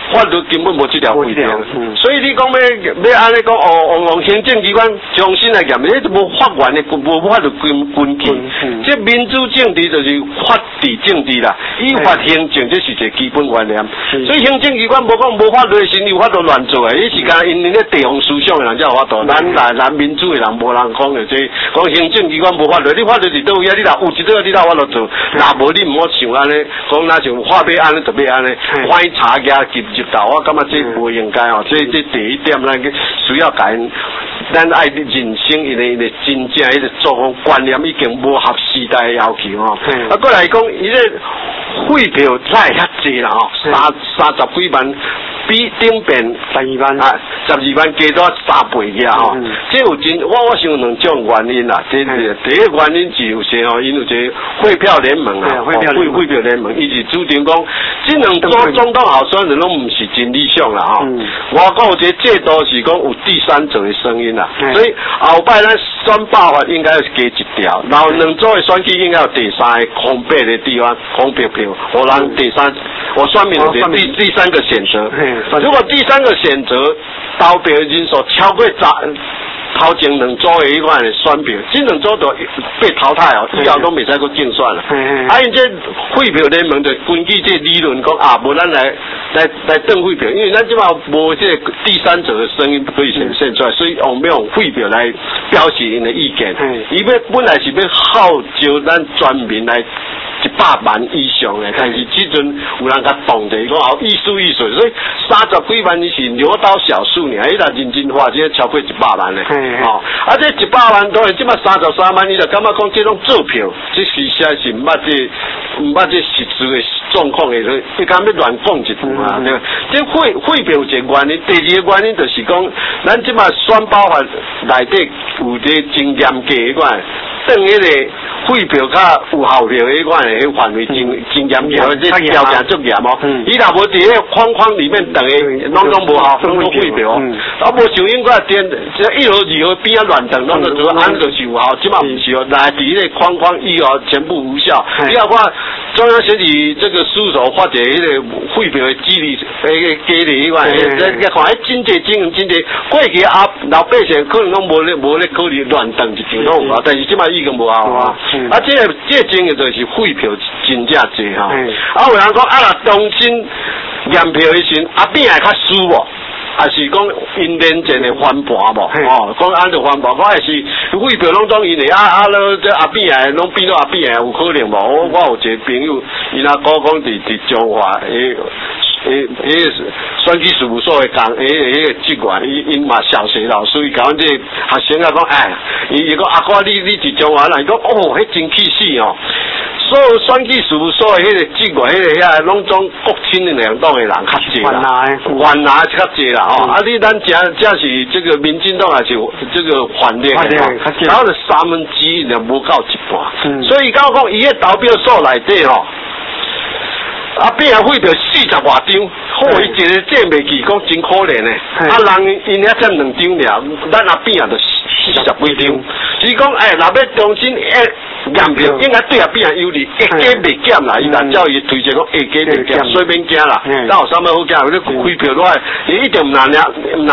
法律根本无这条规定，所以你讲要安尼讲用行政机关重新来验，迄无法源的，无法律根据。这民主政治就是法治政治啦，依法行政这是一个基本观念。所以行政机关无讲无法律的时，有法度乱做的，伊是讲因咧地方思想的人才有法度，咱民主的人无人讲的这讲行政机关无法律，你法律是倒位啊？你若有一倒你哪法度做？若无你唔好想安尼，讲哪像法要安尼特别安尼，反查家入到，我感觉这不应该哦。这第一点，咱需要改，咱爱人生因的真正迄个作风观念已经无合时代的要求哦。啊，过来讲，伊个废票太遐济啦哦，30几万。比顶边12万啊，12万加多3倍个吼，这有真我想两种原因啦。第一个原因就是吼，因为这汇票联盟啊，汇票联盟，伊是主张讲，这两组总统候选人拢唔是真理想啦吼。我讲这制度是讲有第三者的声音啦，所以后摆咱选罢法应该是加一条，然后两组的选举应该有第三个空白的地方，空白票，我让第三，我选民的第三个选择。如果第三个选择投票人数超过头前两组的迄款的选票，这两组都被淘汰哦，以后都袂使搁竞选了。啊，因这废票联盟就根据这理论讲啊，无咱来登废票，因为咱即马无这第三者的声音可以显现出来，所以我们要用废票来表示因的意见。伊要本来是要号召咱全民来100万以上的，但是即阵有人甲动者讲哦，意思，所以30几万是留到少数呢，伊若认真话，这超过100万嘞。哦，啊，这100万都是即马33万，你就感觉讲这种做票，这实在是唔捌这实质的状况的，你敢要乱讲一句啊？这废票一个原因，第二个原因就是讲，咱即马选罢法内底有这真严格迄款，等迄个废票较有效票迄款的迄范围真严格，这条件足严哦。伊若无伫迄框里面等于拢无效，拢都废票。啊，无像应该电，这1号2号边啊乱等，拢就做安就是有效，即马唔是哦，来伫迄个框以后全部无效。你要看中央选举这个事务所发的迄个废票的几率，几率迄款，你看迄真济真济，过去老百姓可能拢无咧考虑乱等一场拢有效，但是即马已经无效啊。啊，这真个就是废票真正济哈。啊，有人讲啊，若当真验票的时，阿扁会较输无？还是讲因连战的翻盘无？哦，讲按着翻盘，我还是废票拢当因的咯，这阿扁的拢变到阿扁的有可能无？我有一个朋友，伊若讲伫中华选举事务所的职员，因嘛小学老师，伊甲阮这学生啊讲，哎，伊讲阿哥，你伫中华人，伊讲哦，迄真气死哦。所有选举事务所的迄个职员，遐拢总国亲两党的人较济啦，原来较济啦吼。啊，你咱这是这个民进党也是这个反列的，然后就1/3就无到一半，所以讲伊个投票所内底吼。啊，变啊废票40外张，好伊一个这袂记，讲真可怜的。啊，人因遐占2张了，咱阿变啊就40几张。是讲，哎，若要重新验票，应该对阿变有利，会加袂减啦。伊若照伊推荐讲会加袂减，所以免惊啦。咱有啥物好惊？你废票落来，伊一定唔能赢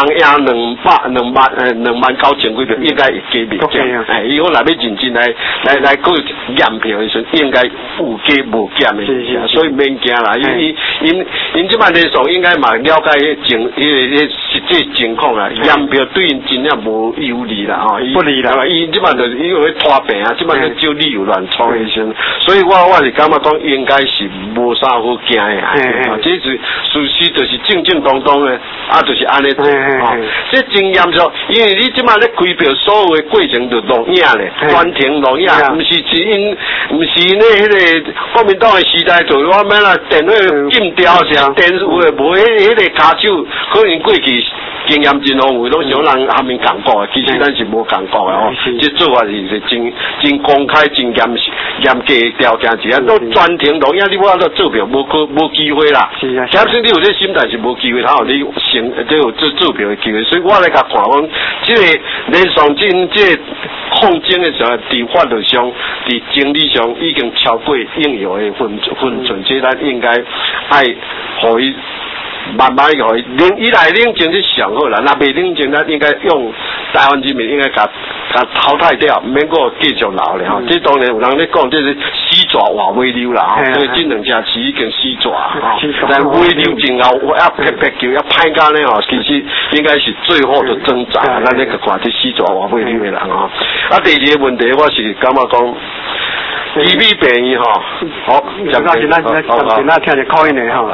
2万9千几票，应该会加袂减。哎，以后若要认真来验票的时候，应该有加无减的，所以免惊。因即摆内上应该嘛了解迄实际情况啦，验票对因真正无有利啦吼，不利啦，因即摆就是因为拖病啊，即摆就照理由乱创起身，所以我是感觉讲应该是无啥好惊的，这是事实就是正当的，啊就是安尼做，这真严肃，因为你即摆咧开票所有的过程就录影咧，全程录影，毋是咧迄个国民党的时代做我们啦。电话禁掉啥？电视有诶无？迄个卡手可能过去经验真丰富，拢想人下面讲过诶，其实咱是无讲过诶吼。这做法是真公开、真严格诶条件之下，都专程录影，你我都做票无机会啦。是啊，假使你有这心态是无机会，他有你这有做票诶机会，所以我来甲看讲，这个连上真这抗争诶时候，伫法律上、伫经理上已经超过应有诶分寸，这咱应该爱互伊慢慢互伊来冷静就上好啦，若未冷静，咱应该用台湾人民应该甲淘汰掉，免个继续留咧吼。这当然有人咧讲，这是死蛇活尾溜啦，所以这两只是已经死蛇吼。但尾溜前后要拍球要拍干咧吼，其实应该是最后的挣扎。咱咧个看这死蛇活尾溜的人吼。啊，第二个问题我是感觉讲。耳鼻病院吼，好，咱听下口音的吼。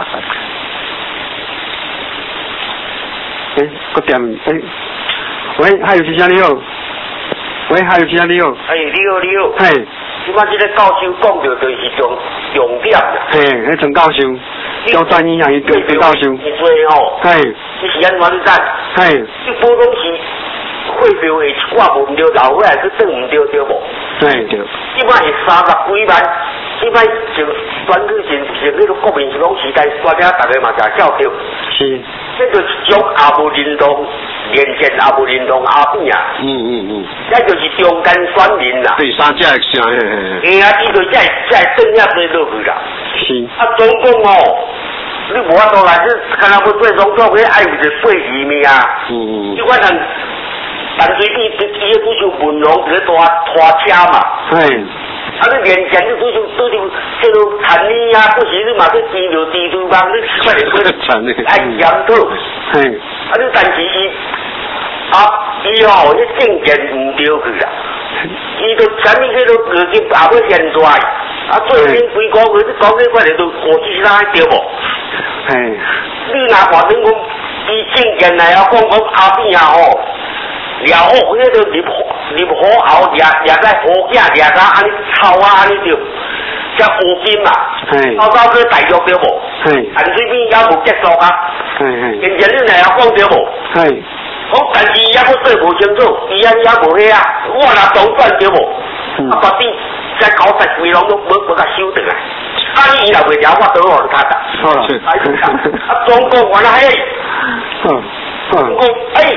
个点喂，还有其他你好？喂，还有其他你好？ 你好。 嘿， 即摆即个教授讲到就是重点啦。 嘿，迄陈教授，交专业啊，伊陈教授。 是做吼。 嘿。 你是安怎咱？ 嘿。 你普通是会票会挂无毋对，老伙仔是转毋对对无？ 对对。 即摆是30几万，即摆就选举前迄个国民党时代，大家大家嘛诚照着。 是。 这就是种也无认同，连线也无认同阿扁啊。这就是中间选民啦。 对，三只的声嘿啊，伊就才正下做落去啦。 是。 啊，总共哦，你无法度来，你敢若要做总统，迄爱有一个过移命啊。即款人，但随便伊个拄像文龙一个拖车嘛。嘿。啊！你连前你拄就迄落产业啊，不是你嘛去治疗地图帮，你快点去爱检讨。嘿。啊！你但是伊吼，迄证件毋对去啦。伊就啥物迄落资金也要现在，啊，最近几个月你讲迄块就50几对无？嘿。你若话恁讲伊证件来啊，讲阿扁啊吼。了后，迄个入火后，掠在火架，掠到安尼臭啊，安尼着，才乌金嘛。跑到去大陆对无？但水边也无结束啊。现在你来讲对无？讲但是也佫说无清楚，伊安也无迄啊，我若当选对无？啊，把底才90几拢都无甲收倒来。啊，你伊若袂了，我倒互你看啦。好啦。啊，中国原来迄，中国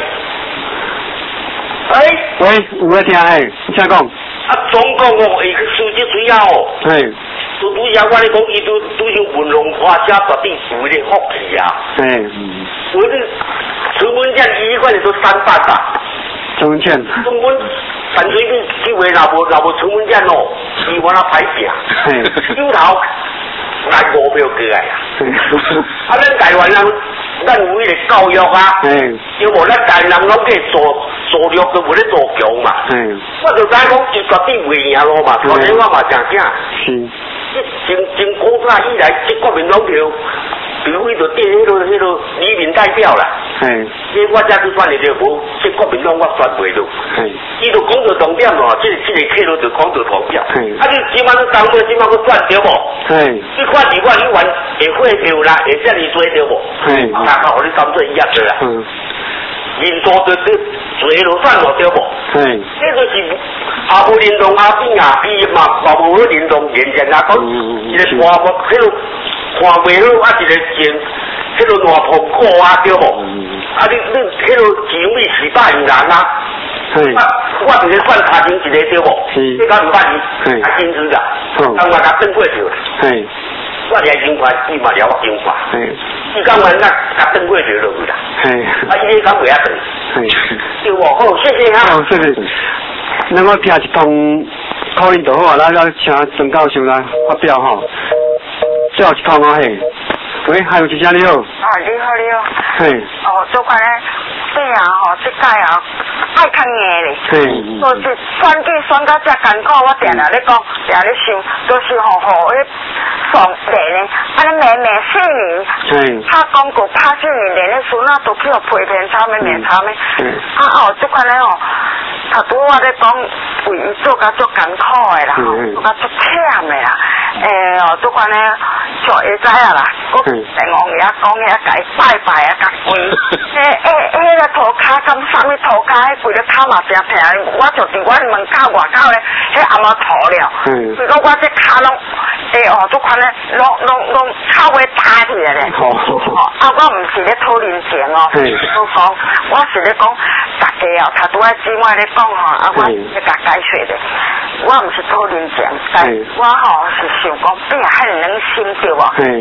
喂，有在听嘿？你请讲。 啊，总共哦，会去收这水啊哦。嘿。拄下我咧讲，伊拄像文龙花车绝对有咧福气啊。嘿。我咧出门见伊迄款就300吧。 出门见。 出门，但随便机会若无出门见哦，伊我那歹拼。嘿。手头来5票过来啊。啊，咱台湾人。咱有迄个教育啊，因为咱台人拢计做弱，都无咧做强嘛。我就知讲，伊绝对袂赢咯嘛。昨天我嘛诚惊。是。真古早以来，这国民党票，除非就对迄个人民代表啦。这我才去选的就无，这国民党我选袂落。伊就讲到重点咯，这个客路就讲到重点。啊，你即摆你当初即摆去选对无？你看是我你玩会会票啦，会遮尔多对无？大家互你当做一样的啦。人多就做落选落对无？这就是阿无认同阿扁啊，伊嘛无好认同连前啊，讲一个花木迄落看袂好，啊一个前迄落烂碰苦啊对无？啊你迄落前面400人啊，我直接选头前一个对无？这敢毋捌伊，啊真是噶，当我甲登过去啦。我掠金块，伊嘛掠我金块。伊讲完甲登过去落去啦。啊，伊讲袂晓登。对无？好，谢谢哈。好，谢谢。 那我听一通口音就好啊，咱请陈教授来发表吼。最后一通啊嘿。喂，还有一声你好。 啊，你好你好。 嘿。 哦，做款咧，对啊吼，这届啊爱较硬咧。嘿。就是选举选到遮艰苦，我定定咧讲，定咧想，就是吼迄上帝咧，安尼绵绵细年，拍广告拍细年，连咧孙仔都去互批评炒咩咩炒咩。啊哦，这款咧吼，头拄我咧讲为伊做甲足艰苦的啦，做甲足忝的啦。哦，这款咧就会知啊啦。电王爷讲遐甲伊拜拜啊，甲跪，迄个涂骹咁啥物涂骹，迄跪咧骹嘛真疼，我就伫阮门口外口咧，迄阿妈涂了，所以讲我这骹拢，哦，这款咧，拢较尾打起来咧。啊，我毋是咧讨人情哦，我讲，我是咧讲，大家哦，他拄仔姊妹咧讲吼，啊，我咧甲解说咧，我毋是讨人情，但我吼是想讲，变遐尔能心对无？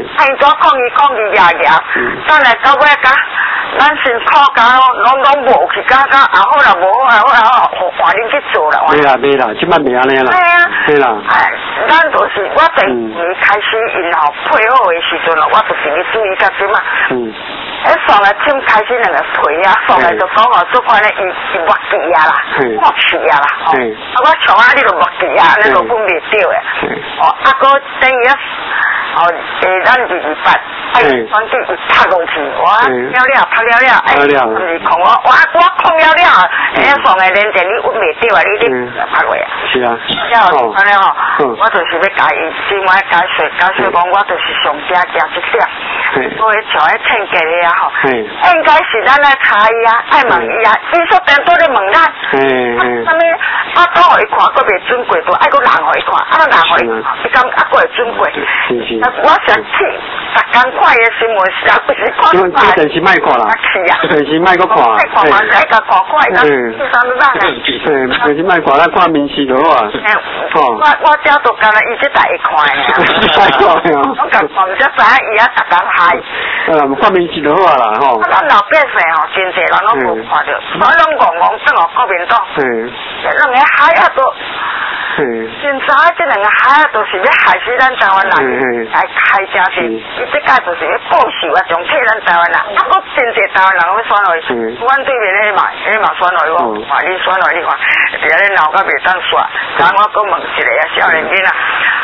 因怎抗议压，等来到尾甲咱辛苦甲拢无去，甲啊好啦，无好换恁去做啦。 袂啦，即摆袂安尼啦。对啦。 咱就是我第开始因后配好的时阵我就是咧注意到即嘛。上来先开始两个陪啊，上来就讲做款咧，伊忘记啊啦，忘记啊啦，我从你就忘记啊，你就分袂到诶。哥等于咱28，反正伊拍落去，我拍了，是空我空了，上来连电你稳袂到啊，你拍落啊。是啊。安尼我就是要甲伊今晚解说讲，我就是上家加一点，所以像迄趁价的啊吼，应该是咱来查伊啊，爱问伊啊，伊说当多咧问咱，啥物讲互伊看，佫袂准过，都爱佫人互伊看，人互伊看，伊敢佫会准过。我想去，逐工看伊新闻时不是看。 电视莫看啦，电视莫佫看。 看嘛，使甲看看，伊啥物咱啊？ 电视莫看，咱看民视就好啊。 我只都干了，伊只大会看呀。我甲看，唔知知影伊啊，逐工嗨。 看民视就好啊啦，吼。 咱老百姓吼，真侪人拢无看着，我拢戆转哦国民党。两个海啊都。真早这两个海啊，都是要害死咱台湾人，来害正是，伊这届就是要报仇啊，强迫咱台湾人，我真侪台湾人要选落去，阮对面嘛选落去，我话你选落去看，伫遐咧闹到袂当选，然后我搁问一个啊，少年囡仔。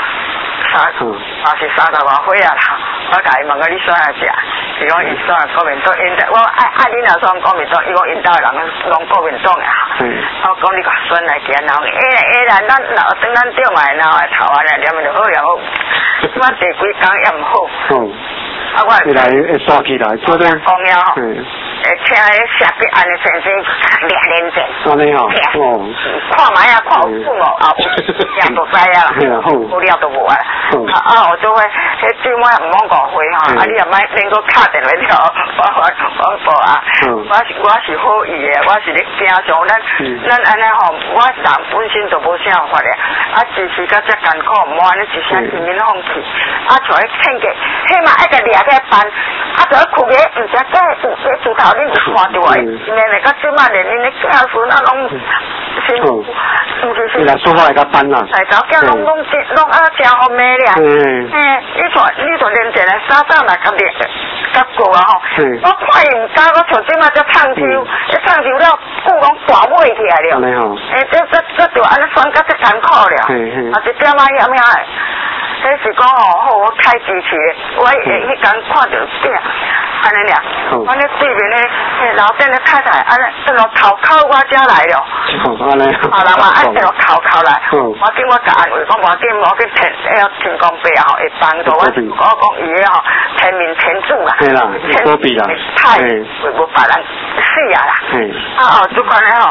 是30外岁啊啦，我甲伊问个你选哪只？伊讲伊选国民党，因我你若选国民党，伊讲因兜人拢国民党啊。我讲你甲选来行，然后啦，咱老等咱掉埋，然后头啊来，念就好也好，我第几工也毋好。 我来会刷起来，做点。 讲了。请迄下笔安尼先生2年前。 安尼吼。 看卖啊，看有fun哦，也都知啊啦，无了都无啊。我就会，迄今晚唔讲误会吼，你也莫能够敲电话了，我无啊，我是好意的，我是咧惊上咱安尼吼，我人本身就无啥法咧，支持到遮艰苦，毋好安尼一声全面放弃，像迄趁价，迄嘛爱甲掠起办，就去去个，毋知个有自头恁就看到诶，因为到即摆连恁咧囝孙啊拢， 是啦，说话来甲办啦， 大家囝拢真好美咧。你从连前来沙站来甲过啊吼，我看伊唔敢，我像即马只唱秋，唱秋了，故讲大尾起来了。这就安尼选甲这艰苦了，啊，一点仔险险的。迄是讲好，我太支持的，我迄天看到顶，安尼俩，我咧对面咧，老店咧太太，安尼一路头靠我遮来了。 安尼。 人嘛，一路头靠来，我甲安慰讲，我去天公伯吼，会帮助我讲伊个吼，天命天主啦。 对啦，保庇啦。 太无别人死啊啦。这款咧吼，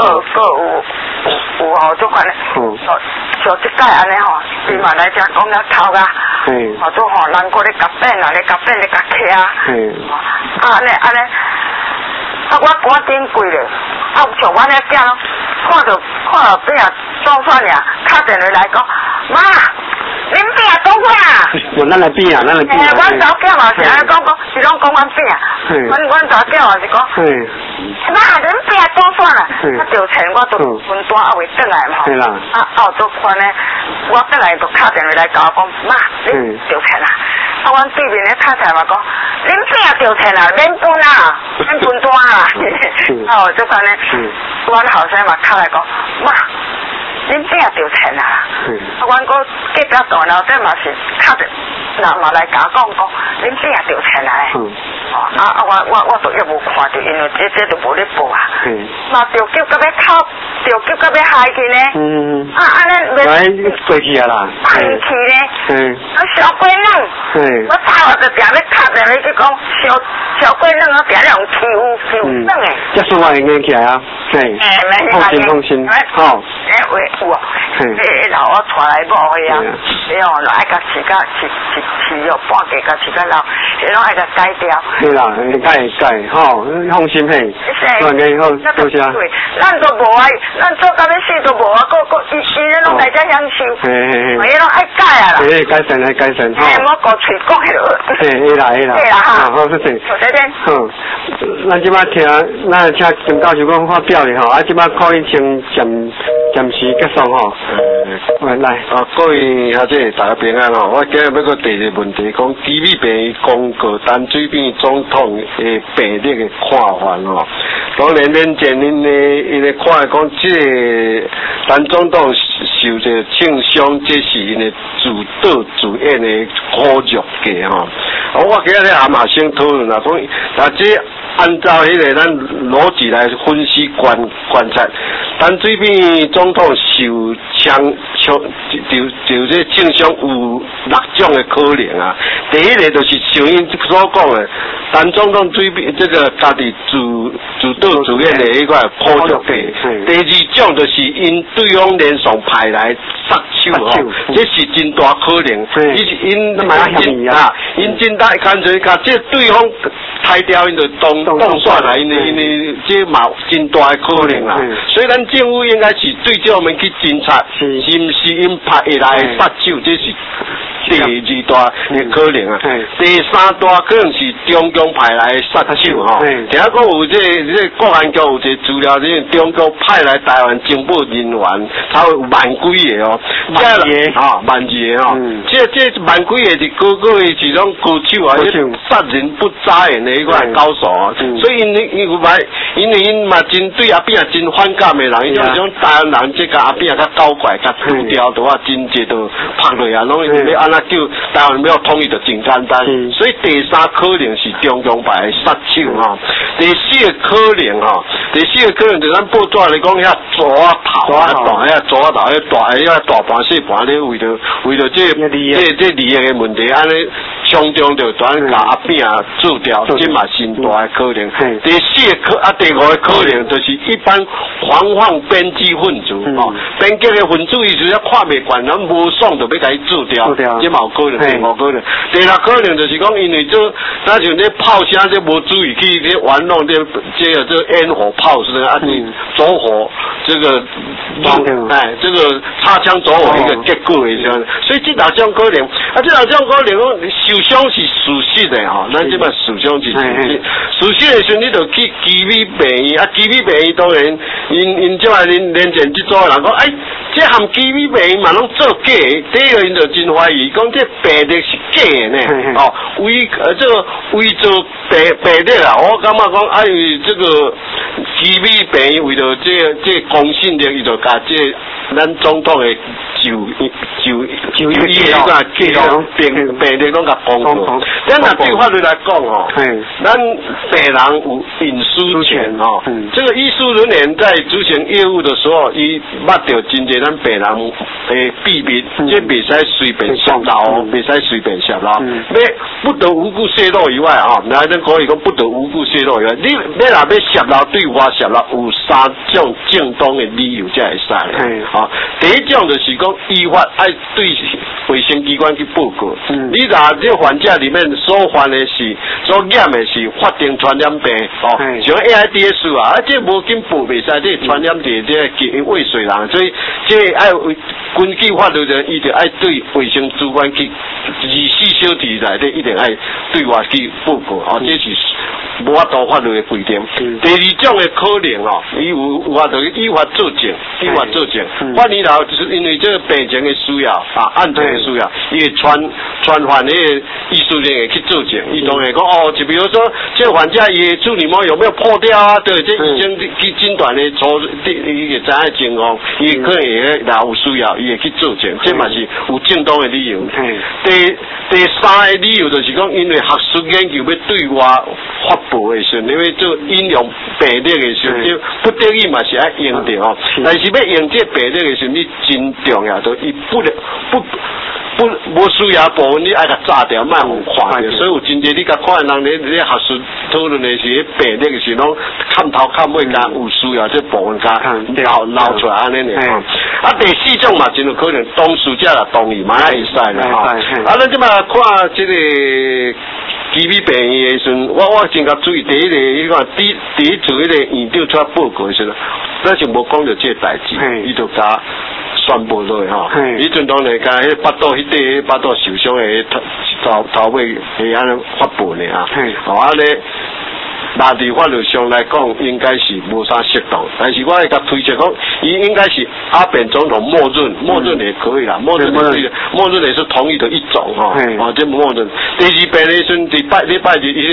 有吼，这款咧，像即届安尼吼，伊嘛来遮讲了头啊，做吼人过咧甲变啊，咧甲变咧甲徛啊，安尼，我赶紧跪咧，像阮咧囝咯，看到变啊撞算俩，敲电话来讲，妈。恁变啊，讲啥？ 咱来变啊，咱来变啊。 阮查囝嘛是安尼讲，是拢讲阮变啊。阮查囝嘛是讲，妈，恁变啊，讲啥啦？我着钱我都分单还未转来嘛。 对啦。 做款呢，我转来就敲电话来甲我讲，妈，恁着钱啦。阮对面咧太太嘛讲，恁变啊着钱啦，免分啊，免分单啦。做款呢，阮后生嘛敲来讲，妈。恁变啊着钱啊！阮个隔壁大楼顶嘛是敲着，人嘛来甲我讲，恁变啊着钱啊！我都也无看着，因为这都无咧报啊。嘛着急到要哭，着急到要害去呢。安尼过去啊啦。 放弃呢？小鬼卵！我头就定要敲电话去讲，小鬼卵我定用欺负卵诶。 这说话会硬起来啊！放心。好。 话有啊，老我带来某个啊，哎呦，爱甲饲哦，半价甲饲到老，迄拢爱甲改掉。 对啦，改吼，放心嘿。专业好，多谢。 咱都无爱，咱做到要死都无啊，伊迄拢大家享受，伊拢爱改啊啦。 改善吼。 我讲嘴讲迄落。 会啦哈。好，谢谢。好，咱即摆听，咱请陈教授讲发表咧吼，啊，即摆可以暂时结束吼。来， 各位兄弟，大家平安吼。我今日要个第二个问题，讲基米病公告陈水扁总统的病历的看法吼。当然，咱前因的看讲，这个陈总统受着庆伤，这是因的自导自演的苦肉计吼。我今日咧也嘛先讨论啦，讲这按照迄个咱逻辑来分析观察，陈水扁总统受就这庆伤有6种的可能啊。第一个就是像因所讲的，陈总统这个家己自导自演的迄个苦肉计。第二种就是因对方连上派来杀手吼，这是真大可能。因真大干脆甲这对方抬掉，因就动算啦，因为这嘛真大的可能啦。所以咱政府应该是对这方面去侦查，是毋是因派来杀手，这是第二大的可能啊。第三大可能是中共派来杀手吼。听讲有这国安局有这资料，这中共派来台湾情报人员，差有10000几个哦，万几个哦。这万几个是个是种高手啊，杀人不眨眼的一个高手啊。所以因为因嘛真对阿扁真反感的人，因为种台湾人这个阿扁较搞怪，较丢掉的话，真济都拍落啊，拢要安那叫台湾要统一就真简单。所以第三可能是中共派的杀手哈。第四个可能哈，就咱报纸来讲遐左头大盘细盘咧，为着这利益的问题，安尼相中就转甲阿扁做掉，这嘛真大的可能。第五个可能就是一般防范编辑分子哦，编辑的分子伊就是看袂惯，咱无爽就要甲伊做掉，这嘛有可能。第五可能，第六可能就是讲，因为咱像咧炮声，这无注意去咧玩弄这烟火炮是啊，你走火这个这个擦枪走火一个结果的这样，所以这6种可能，受伤是事实的吼，咱这摆受伤是事实的时候，你就去基米病院啊，基米病院当然因这摆连前这组人讲，这含基米病院嘛拢做假，第一个因就真怀疑，讲这病历是假的呢，哦，为做病历啊，我感觉讲这个基米病院为了这公信力，伊就甲这咱总统的就医的那个病历拢甲公布。咱若对法律来讲吼，咱病人有隐私权吼，这个医师人员在执行业务的时候，伊捌到真侪咱病人的秘密，这袂使随便泄露，袂使随便泄露。不得无故泄露以外吼，咱可以讲不得无故泄露以外，你若要泄露对外泄露，有3种正当的理由才会使。第一种就是讲依法爱对卫生机关去报告。你若这患者里面所验的是法定传染病像 AIDS 啊，这无紧报袂使，这传染伫这未遂人，所以这爱根据法律的，伊就爱对卫生主管去24小时内底一定爱对外去报告，这是无法度法律的规定。第二种的可能伊有法度依法作证，法院老就是因为这个病情的需要案情的需要，伊会传唤那个医术人员去作证，伊当然讲就比如说这个患者伊的处女膜有没有破掉啊？对，这医生去诊断的伊个知影情况，伊可能会有需要，伊会去作证，这嘛是有正当的理由。第三个理由就是讲，因为学术研究要对外发布的时候，因为做引用病历的时候，就不得已嘛是爱用的哦。但是要用这病历的时候，你真重要，就伊无需要部分你爱甲炸掉，卖互看着。所以有真侪你甲看人咧学术讨论的是病历的时拢看头看尾甲有需要这部分甲捞出来安尼呢。 啊，第四种嘛，真有可能当事者啦，同意嘛会使啦吼。啊，咱即马看这个基比病院的时阵，我真较注意第一个，你看第一次迄个院长出来报告的时候，咱是无讲到这个代志，伊就甲宣布落去吼。伊阵当然甲迄巴肚迄块巴肚受伤的头尾会安尼发布呢啊。哦，啊咧。大地法律上来讲，应该是无啥适当，但是我会甲推测讲，伊应该是阿扁总统默认也可以啦，默认也是同意的一种哈，这默认。第二遍的时阵，礼拜日迄个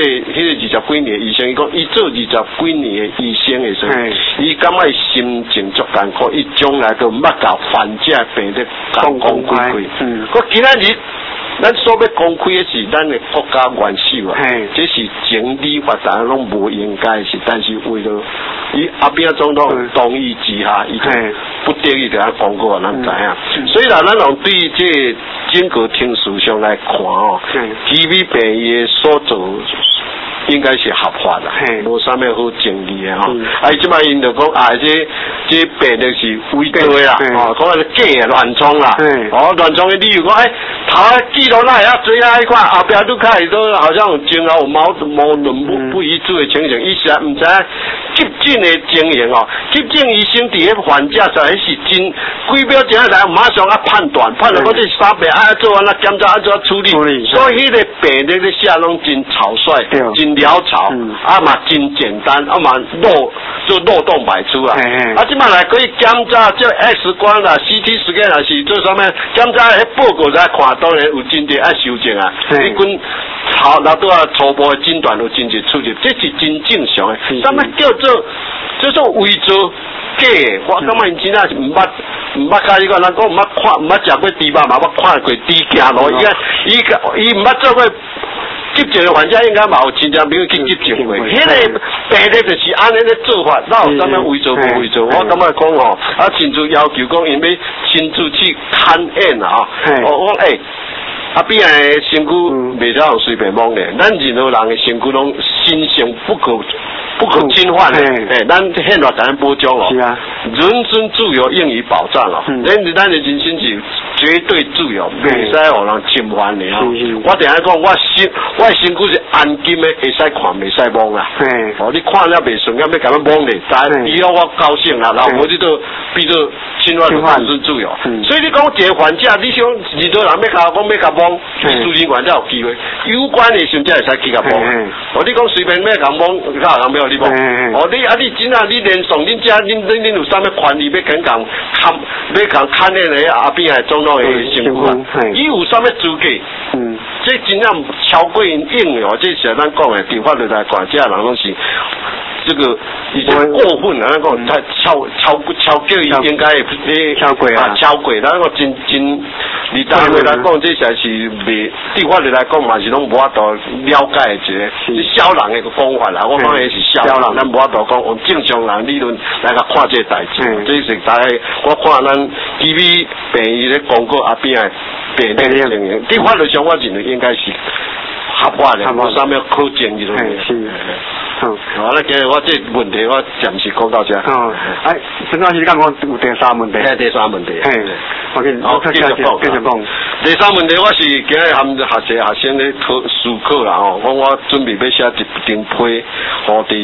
20几年的医生，伊讲伊做20几年的医生的时候，伊感觉心情足艰苦，伊将来都捌甲患者病得讲开。我今仔日。咱所要公开的是咱的国家元首啊，这是情理法大家拢无应该是，但是为了伊阿扁总统同意之下，伊就不得已就要公告咱知影。所以啦，咱用对这整个听事上来看哦，基比病院所做应该是合法的，无啥物好争议的吼。即摆因就讲这病的是伪造的啦，讲是假乱创啦，乱创的理由讲，头记录那也追那一块，后壁都开始都好像有前后有矛盾不一致的情形，伊实在唔知急诊的情形哦，急诊医生伫迄患者才是真几秒钟来马上判断到这啥病做完检查做处理，所以迄个病历咧写拢真草率，真潦草，嘛真简单，嘛漏洞百出啊！即摆来可以检查这 X 光啦、CT scan 啦，是做啥物？检查迄报告来看，当然有真侪爱修正啊。你kun老多初步的诊断有真侪出入，这是真正常的。啥物叫做伪造假的？我感觉因真正是唔捌甲伊讲，人讲唔捌食过猪肉嘛，捌看过猪行路，伊唔捌做过。急症的患者应该嘛有亲戚朋友去急症过，迄个病历就是安尼的做法，哪有啥物伪造不伪造？我感觉讲吼，甚至要求讲因要亲自去勘验啊，我讲阿边的身躯袂使用随便摸的，咱任何人的身躯拢神圣不可侵犯的，咱宪法才能保障哦。是啊，人身自由应予保障哦。咱的人身是绝对自由，袂使互人侵犯的哦。我定下讲，我身躯是安金的，会使看，袂使摸啦。你看了袂顺，要甲咱摸咧，但以后我高兴啦，然后我就比做侵犯人身自由。所以你讲一个患者，你想二多人要甲摸，私人患者有机会，有关的时才会使去甲摸。你讲随便要甲摸，甲人要你摸。你真啊，你连上恁遮，恁有啥物权利要讲看那个阿边的总统的身份，伊有啥物资格？这真正超过因应的哦，这是咱讲的，伫法律来讲，这人拢是这个已经过分啊！咱讲太超过应该超过啊，超过，咱讲真，你单位来讲，这才是袂，对法律来讲嘛是拢无法度了解一个，是小人的一个讲法啦。我讲的是小人，咱无法度讲用正常人理论来甲看这个代志。这是大概我看咱基比病院咧广告阿边的病历的情形，对法律上我认为应该是合法的，无啥物可争议的。是。好，那今日我这问题我暂时讲到这。陈老师讲有第三问题。第三问题。我继续讲。第三问题我是今日含学生咧思考啦吼，我准备要写一张批，互伫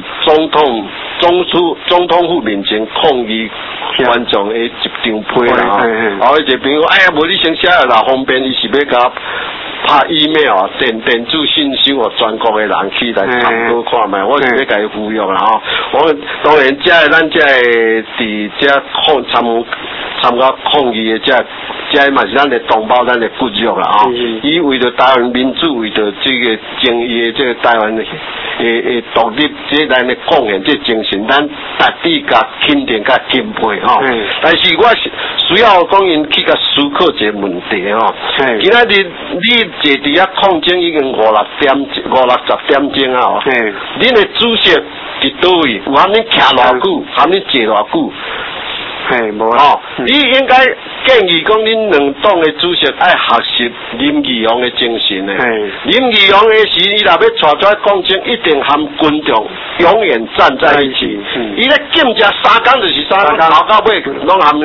总统府面前抗议观众的一张批啦吼。一个朋友无你先写啦，方便伊是要甲拍 email 电子信息互全国的人去来参考看卖，我是要甲伊呼吁啦吼。我当然咱这伫这参加抗议的这嘛是咱的同胞，咱的骨肉啦吼。伊为着台湾民主，为着这个正义的这个台湾的独立，这咱的贡献，这精神，咱绝对甲肯定甲钦佩吼。但是我需要讲因去甲思考一个问题吼。今仔日你坐伫遐抗争已经50十点钟啊吼。恁的主席伫倒位？有喊恁徛偌久？喊恁坐偌久？无啊。你应该建议讲，恁两党的主席爱学习林义雄的精神呢。林义雄的时，伊若要带出来抗争，一定和群众永远站在一起。伊咧竞争3天就是3天，跑到尾拢含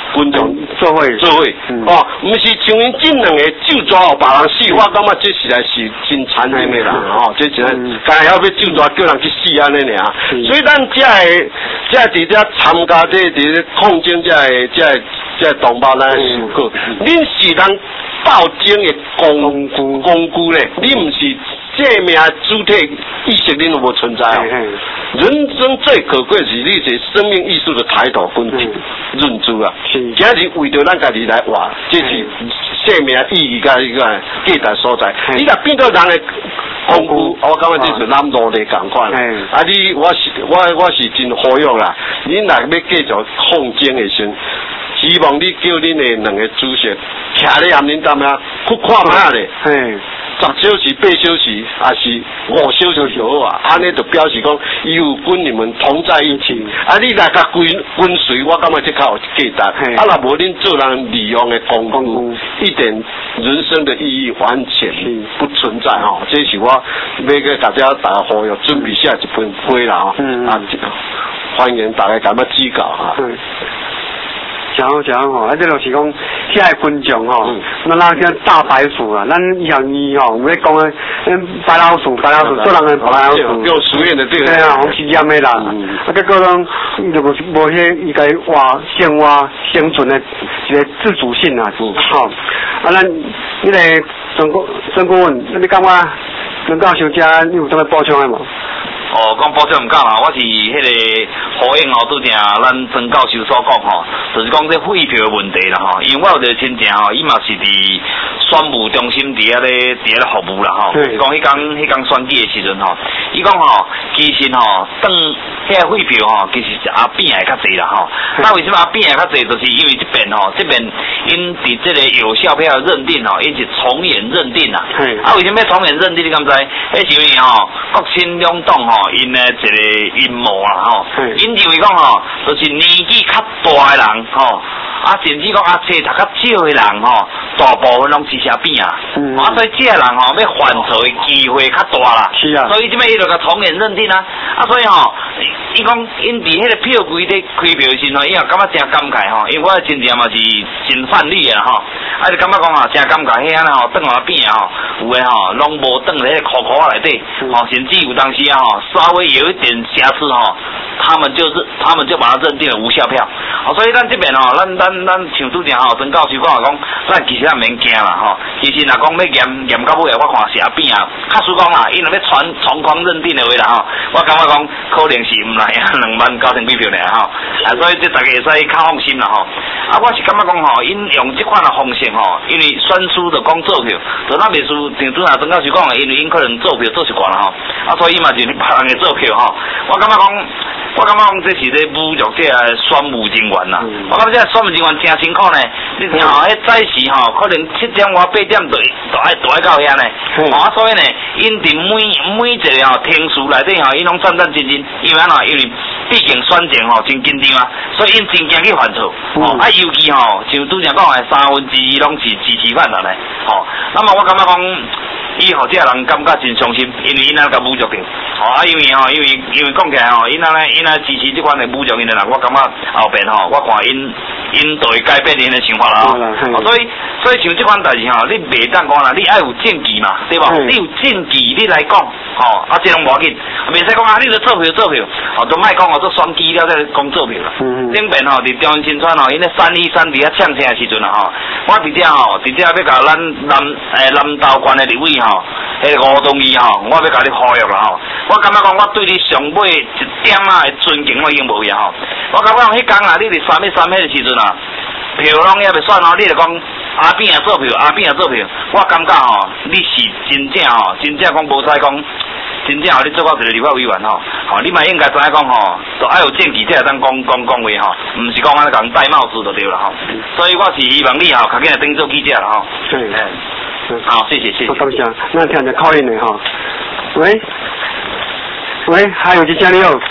群众做伙， 哦，毋是像因这两个就抓互别人死，我感觉这实在是真残忍的人哦，这真系，干要就抓叫人去死安尼尔，所以咱这伫遮参加这抗争这同胞咱事故，恁是人斗争的工具咧，你毋是这名主体意识，恁都无存在哦。人生最可贵是你是生命艺术的抬头跟认知啊，今日为着咱家己来活，这是生命意义甲一个价值所在。你若变做人的工具，我感觉这是咱努力共款。啊，我是真呼吁啦，恁若要继续抗争的时候，希望你叫恁的两个主席徛咧含恁踮遐去看下咧。10小时、8小时，还是5小时就好啊！安尼就表示讲，有跟你们同在一起。啊，你来甲跟随，我感觉这较有价值。啊，若无恁做人利用的工具，一点人生的意义完全不存在哦。这是我要给大家呼吁，准备下一份批啦哦。欢迎大家感觉指教哈。 讲吼，这就是讲，现在群众吼，咱叫大白鼠啊，咱以后吼，有咧讲啊，白老鼠，做人的白老鼠， 有熟练的对。 对啊，红旗烟的人，啊，结果讲，就无迄伊个生存的一个自主性啊，吼，啊，咱迄个曾顾问，你感觉能教授家你有啥物补充的无？ 哦，讲补充唔够啦，我是迄个呼应吼，拄正咱曾教授所讲吼，就是讲这废票的问题啦吼，因为我有一个亲戚吼，伊嘛是伫选务中心伫遐咧服务啦吼，是讲迄天选举的时阵吼，伊讲吼，其实吼，当遐个废票吼，其实是阿扁的较济啦吼。那为什么阿扁的较济？就是因为这边因伫这个有效票认定吼，因是从严认定啦。啊，为什么要从严认定？你敢知？迄是因为吼，国亲两党吼。因的一个阴谋啦吼，因认为讲吼，就是年纪较大的人吼，啊甚至讲册读较少的人吼，大部分拢是阿扁啊，所以这人吼要犯错的机会较大啦，是啊，所以这边伊就甲从严认定啊，所以吼，伊讲因伫迄个票柜咧开票的时候，伊也感觉真感慨吼，因为我的亲戚嘛是真范例啊吼，啊就感觉讲吼真感慨，迄安尼吼转来变吼，有诶吼拢无转咧裤内底，吼甚至有当时啊吼。稍微有一点瑕疵哈，他们就把它认定了无效票，所以咱这边吼，咱像拄正吼，曾教授讲咱其实也免惊啦吼，其实若讲要验到尾，我看是阿扁啊，假使讲啦，因为要从宽认定的话啦吼，我感觉讲可能是唔来29000几票尔吼，所以这大家会使较放心啦吼。啊，我是感觉讲吼，因用这款的方式吼，因为选书就讲做票，就咱袂输，像拄啊曾教授讲的，因为因可能做票做习惯啦吼，所以嘛就是别人嘅做票吼，我感觉讲这是咧侮辱这个选务人员啦。我感觉这选务人员真辛苦呢。你听吼，迄早时吼，可能7点8点就爱到遐呢。所以呢，因伫每一个吼厅数内底吼，因拢战战兢兢，因为安因为毕竟选情吼真紧张啊，所以因真惊去犯错。尤其吼，像拄则讲的2/3拢是支持犯人的。那么我感觉讲。以后这人感觉真伤心，因为因安甲侮辱着，因为讲起来吼，因安支持这款的侮辱因的人，我感觉后边吼，我看因就会改变因的想法啦。所以像这款代志吼，你袂当讲啦，你爱有证据嘛，对吧？你有证据你来讲，这拢无要紧，袂使讲啊，你著做票，都莫讲做选举了再讲做票啦。顶边吼，伫中央新村吼，因咧313伫遐呛声的时阵啊，我伫遮要甲咱南投县的立委吼，迄个吴东义吼，我要甲你呼吁啦吼。我感觉讲，我对你上尾一点的尊敬我已经无呀吼。我感觉讲，迄天啊，你伫3迄个时阵啊，票拢也袂选哦，你就讲阿扁也做票，我感觉吼，你是真正讲无使讲。真正你做到一个立法委员吼，你嘛应该知影讲吼，就爱有证据才会当讲话吼，唔是讲安尼甲人戴帽子就对啦吼。所以我是希望你吼，较紧来当做记者啦吼。好，谢谢。 感谢。那听着口音的哈。喂，还有几家里有？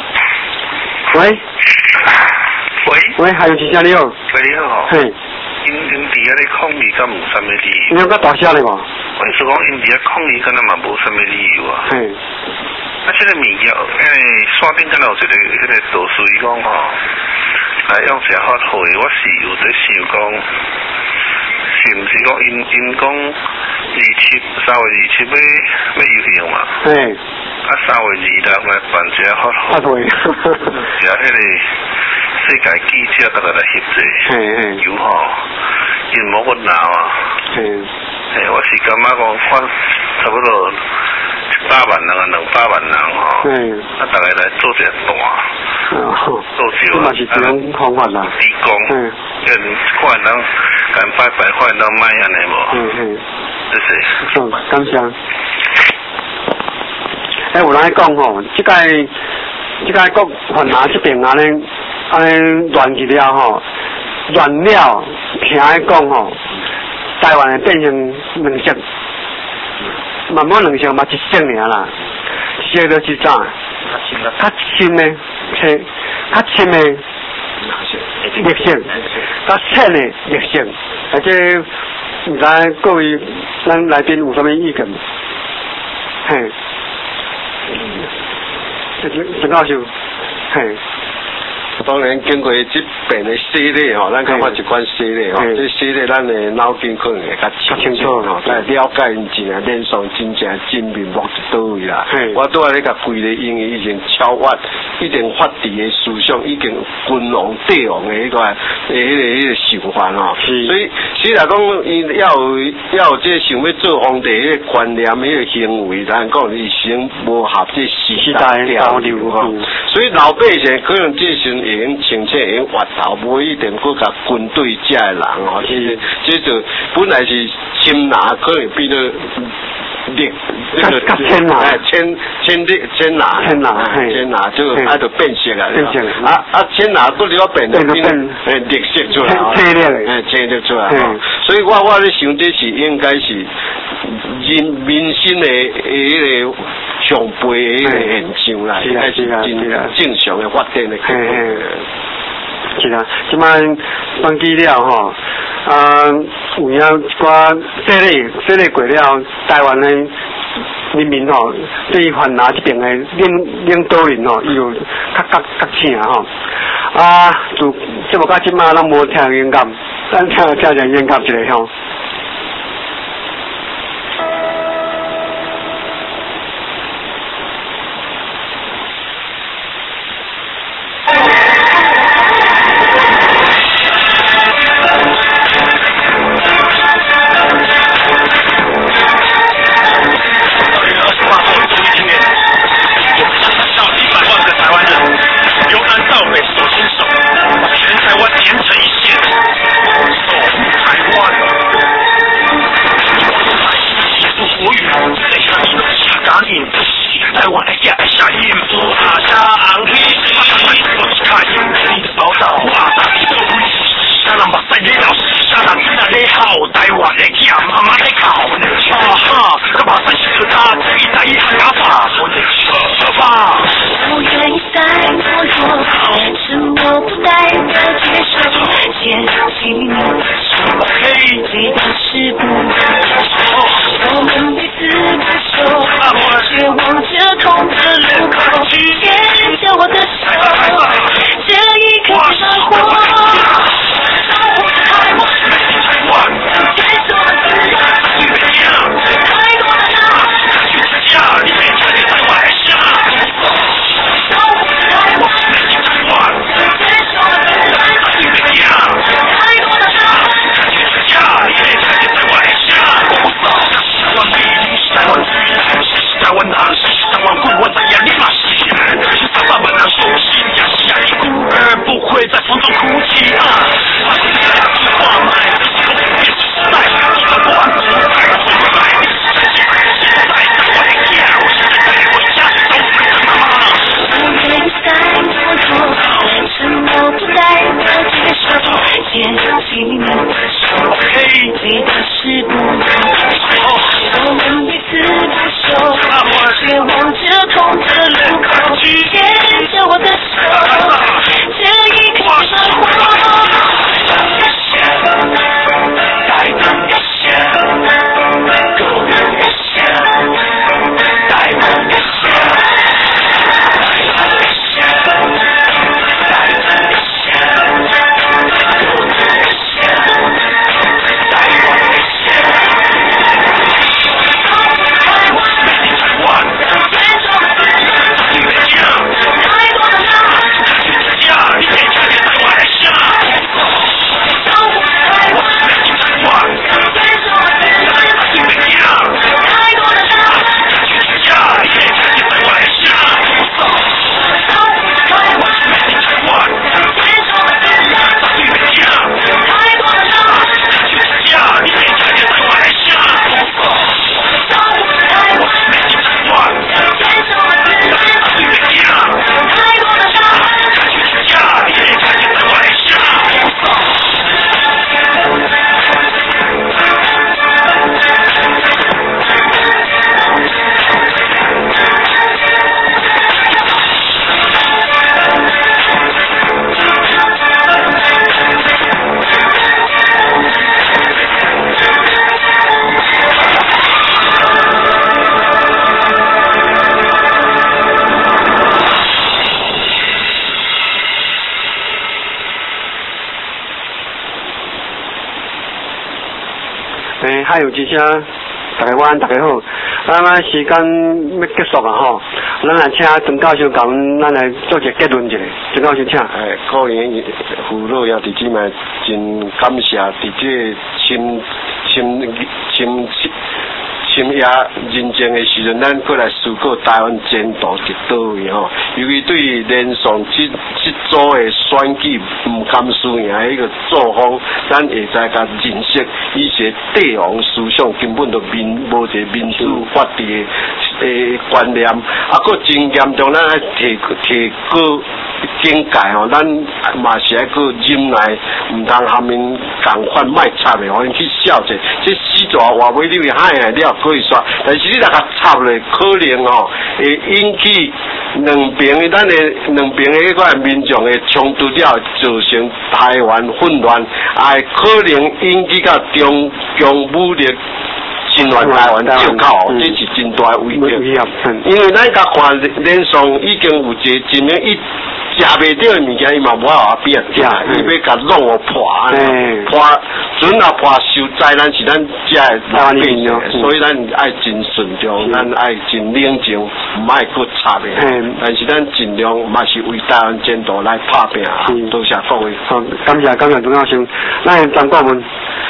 喂，还有几家里有？ 你好。嘿。因伫遐咧抗议，敢无啥物理由？ 你有较大声咧无？ 我是讲因伫遐抗议，敢若嘛无啥物理由啊。嘿。这个物件，山顶敢若有一个导师，伊讲吼， 用啥法会？我是有在想讲，是毋是讲因讲3月27要游行嘛？ 嘿。 啊3月26来办一个法会。也迄个世界记者大家来翕者。有吼，因无我闹啊。我是感觉讲差不多100万人啊200万人吼。啊，大家来做一个团。做少。 这嘛是这种方法啦。 义工。看人敢拜拜，看人卖安尼无。这是。 好，感谢。有人讲吼，这个国泛南这边安尼乱去了吼，乱了，听讲吼，台湾会变成2色，慢慢2色嘛1色尔啦，色就是啥？较深的绿色，较浅的绿色，而且唔知各位咱来宾有啥物意见？嘿。陈教授，嘿， 当然经过这边的洗礼吼，咱看法一款洗礼吼，这洗礼咱的脑筋可能会较清楚吼，来了解因真啊脸上真正真面目是倒位啦。我拄仔咧甲规个英语已经超越，已经法治的思想，已经君王帝王的迄个想法吼。所以虽然讲伊要有这想要做皇帝迄个观念、迄个行为，咱讲伊先无合这时代潮流吼。所以老百姓可能这时会用清澈，会用滑头，无一定搁甲军队遮的人吼。这就本来是亲拿，可能变做烈，那个千拿，就爱就变色啊。千拿不了变就变绿色出来，青绿出来。所以我咧想，这是应该是民心的迄个上辈的迄个现象啦，应该是正常的发展的。 是啦，即摆选举了吼，有影一寡洗礼过了，台湾的人民吼，对于泛南这边的领导人吼，伊有较请吼。就这么到即摆，咱无听演讲，咱听演讲一个吼。 绝望着痛着还有一些大家晚，大家好，咱时间要结束啊吼，咱来请陈教授讲，咱来做一个结论一下，陈教授请。 个人父老也弟姊妹真感谢，伫这深夜人静的时阵，咱过来思考台湾前途伫倒位吼。尤其对连上这组的选举唔甘输赢迄个作风，咱会知甲认识伊些帝王思想根本就无一个民主法治的观念，佫真严重，咱爱提高境界吼，咱嘛是爱佫忍耐，唔通下面共款卖插的，互因去笑者，这死蛇话尾你海了可以说，但是你若甲插咧，可能吼会引起两边咱的迄个民众的冲突了，造成台湾混乱，也可能引起到中共武力侵略台湾照靠，这是真大的威胁。因为咱甲看连上已经有一个真名伊。食袂到的物件，伊嘛无法度变食，伊要甲弄互破，破准也破受灾难是咱食的老百姓，所以咱爱真顺从，咱爱真冷静，唔爱搁插的。但是咱尽量嘛是为台湾前途来打拼啊！多谢各位。 好，感谢陈教授。咱张国文。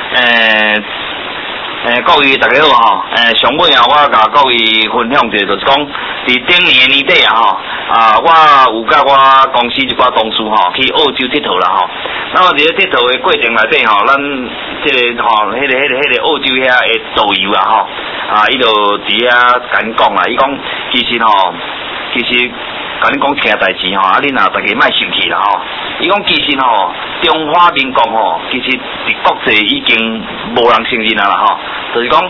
各位大家好吼，上尾啊，我甲各位分享者就是讲，伫顶年年底啊我有甲我公司一寡同事吼去澳洲佚佗啦吼。那么伫咧佚佗的过程内底吼，咱即个吼，迄个澳洲遐的导游啊吼，伊就伫遐甲阮讲啦，伊讲其实甲恁讲听代志吼，恁若大家莫生气啦吼。伊讲其实吼，中华民国吼，其实伫国际已经无人承认啦吼，就是讲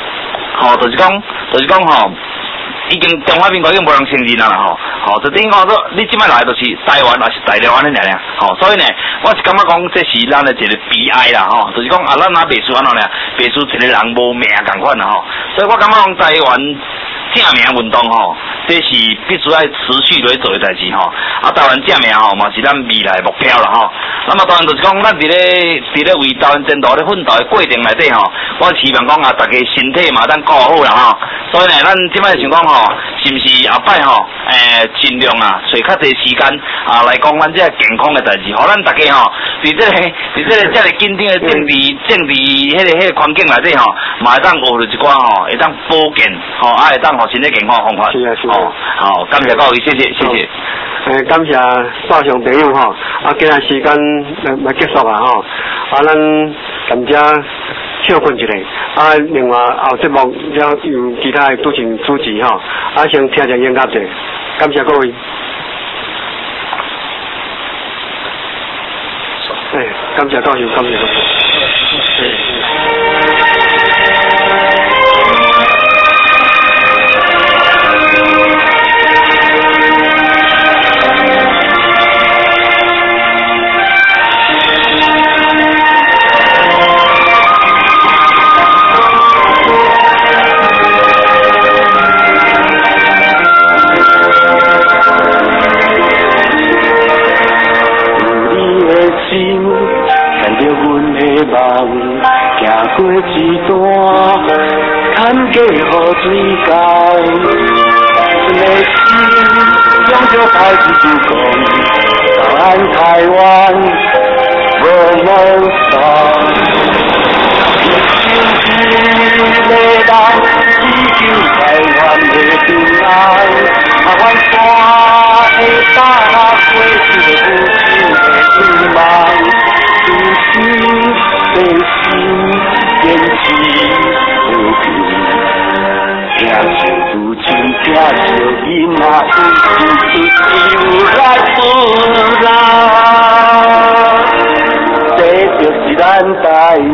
吼，已经中华民国已经无人承认啦吼，就等于讲说，你即摆来就是台湾还是大陆安尼尔，吼，所以呢，我是感觉讲这是咱的一个悲哀啦吼，就是讲咱若袂输安怎呢？袂输一个人无命共款啦吼，所以我感觉讲台湾正名运动吼，这是必须要持续来做的代志吼。台湾正名吼嘛是咱未来目标啦吼。那么当然就是讲，咱伫咧为台湾前途咧奋斗的过程内底吼，我希望讲大家身体嘛咱顾好啦吼。所以呢，咱即摆想讲吼，是毋是后摆吼，尽量找较侪时间来讲咱这健康的代志，互咱大家吼，伫这个紧张的政治迄个环境内底吼，嘛会当学着一寡吼，会当保健吼，会当互身体健康的方法。 是啊。 好，感谢各位，谢谢。 感谢线上朋友吼，今日时间要结束啊吼，咱感谢休困一下，另外后节目要有其他的主持吼，先听一音乐者，感谢各位。感谢教授，感谢。行过一段坎坷雨水沟，阮的心终究还是就讲，咱台湾无梦想。一个人祈求台湾的平安，阮山的大过一个无尽的希望，真心坚持和平，听着父亲，听着囡仔，有来不来，这就是咱台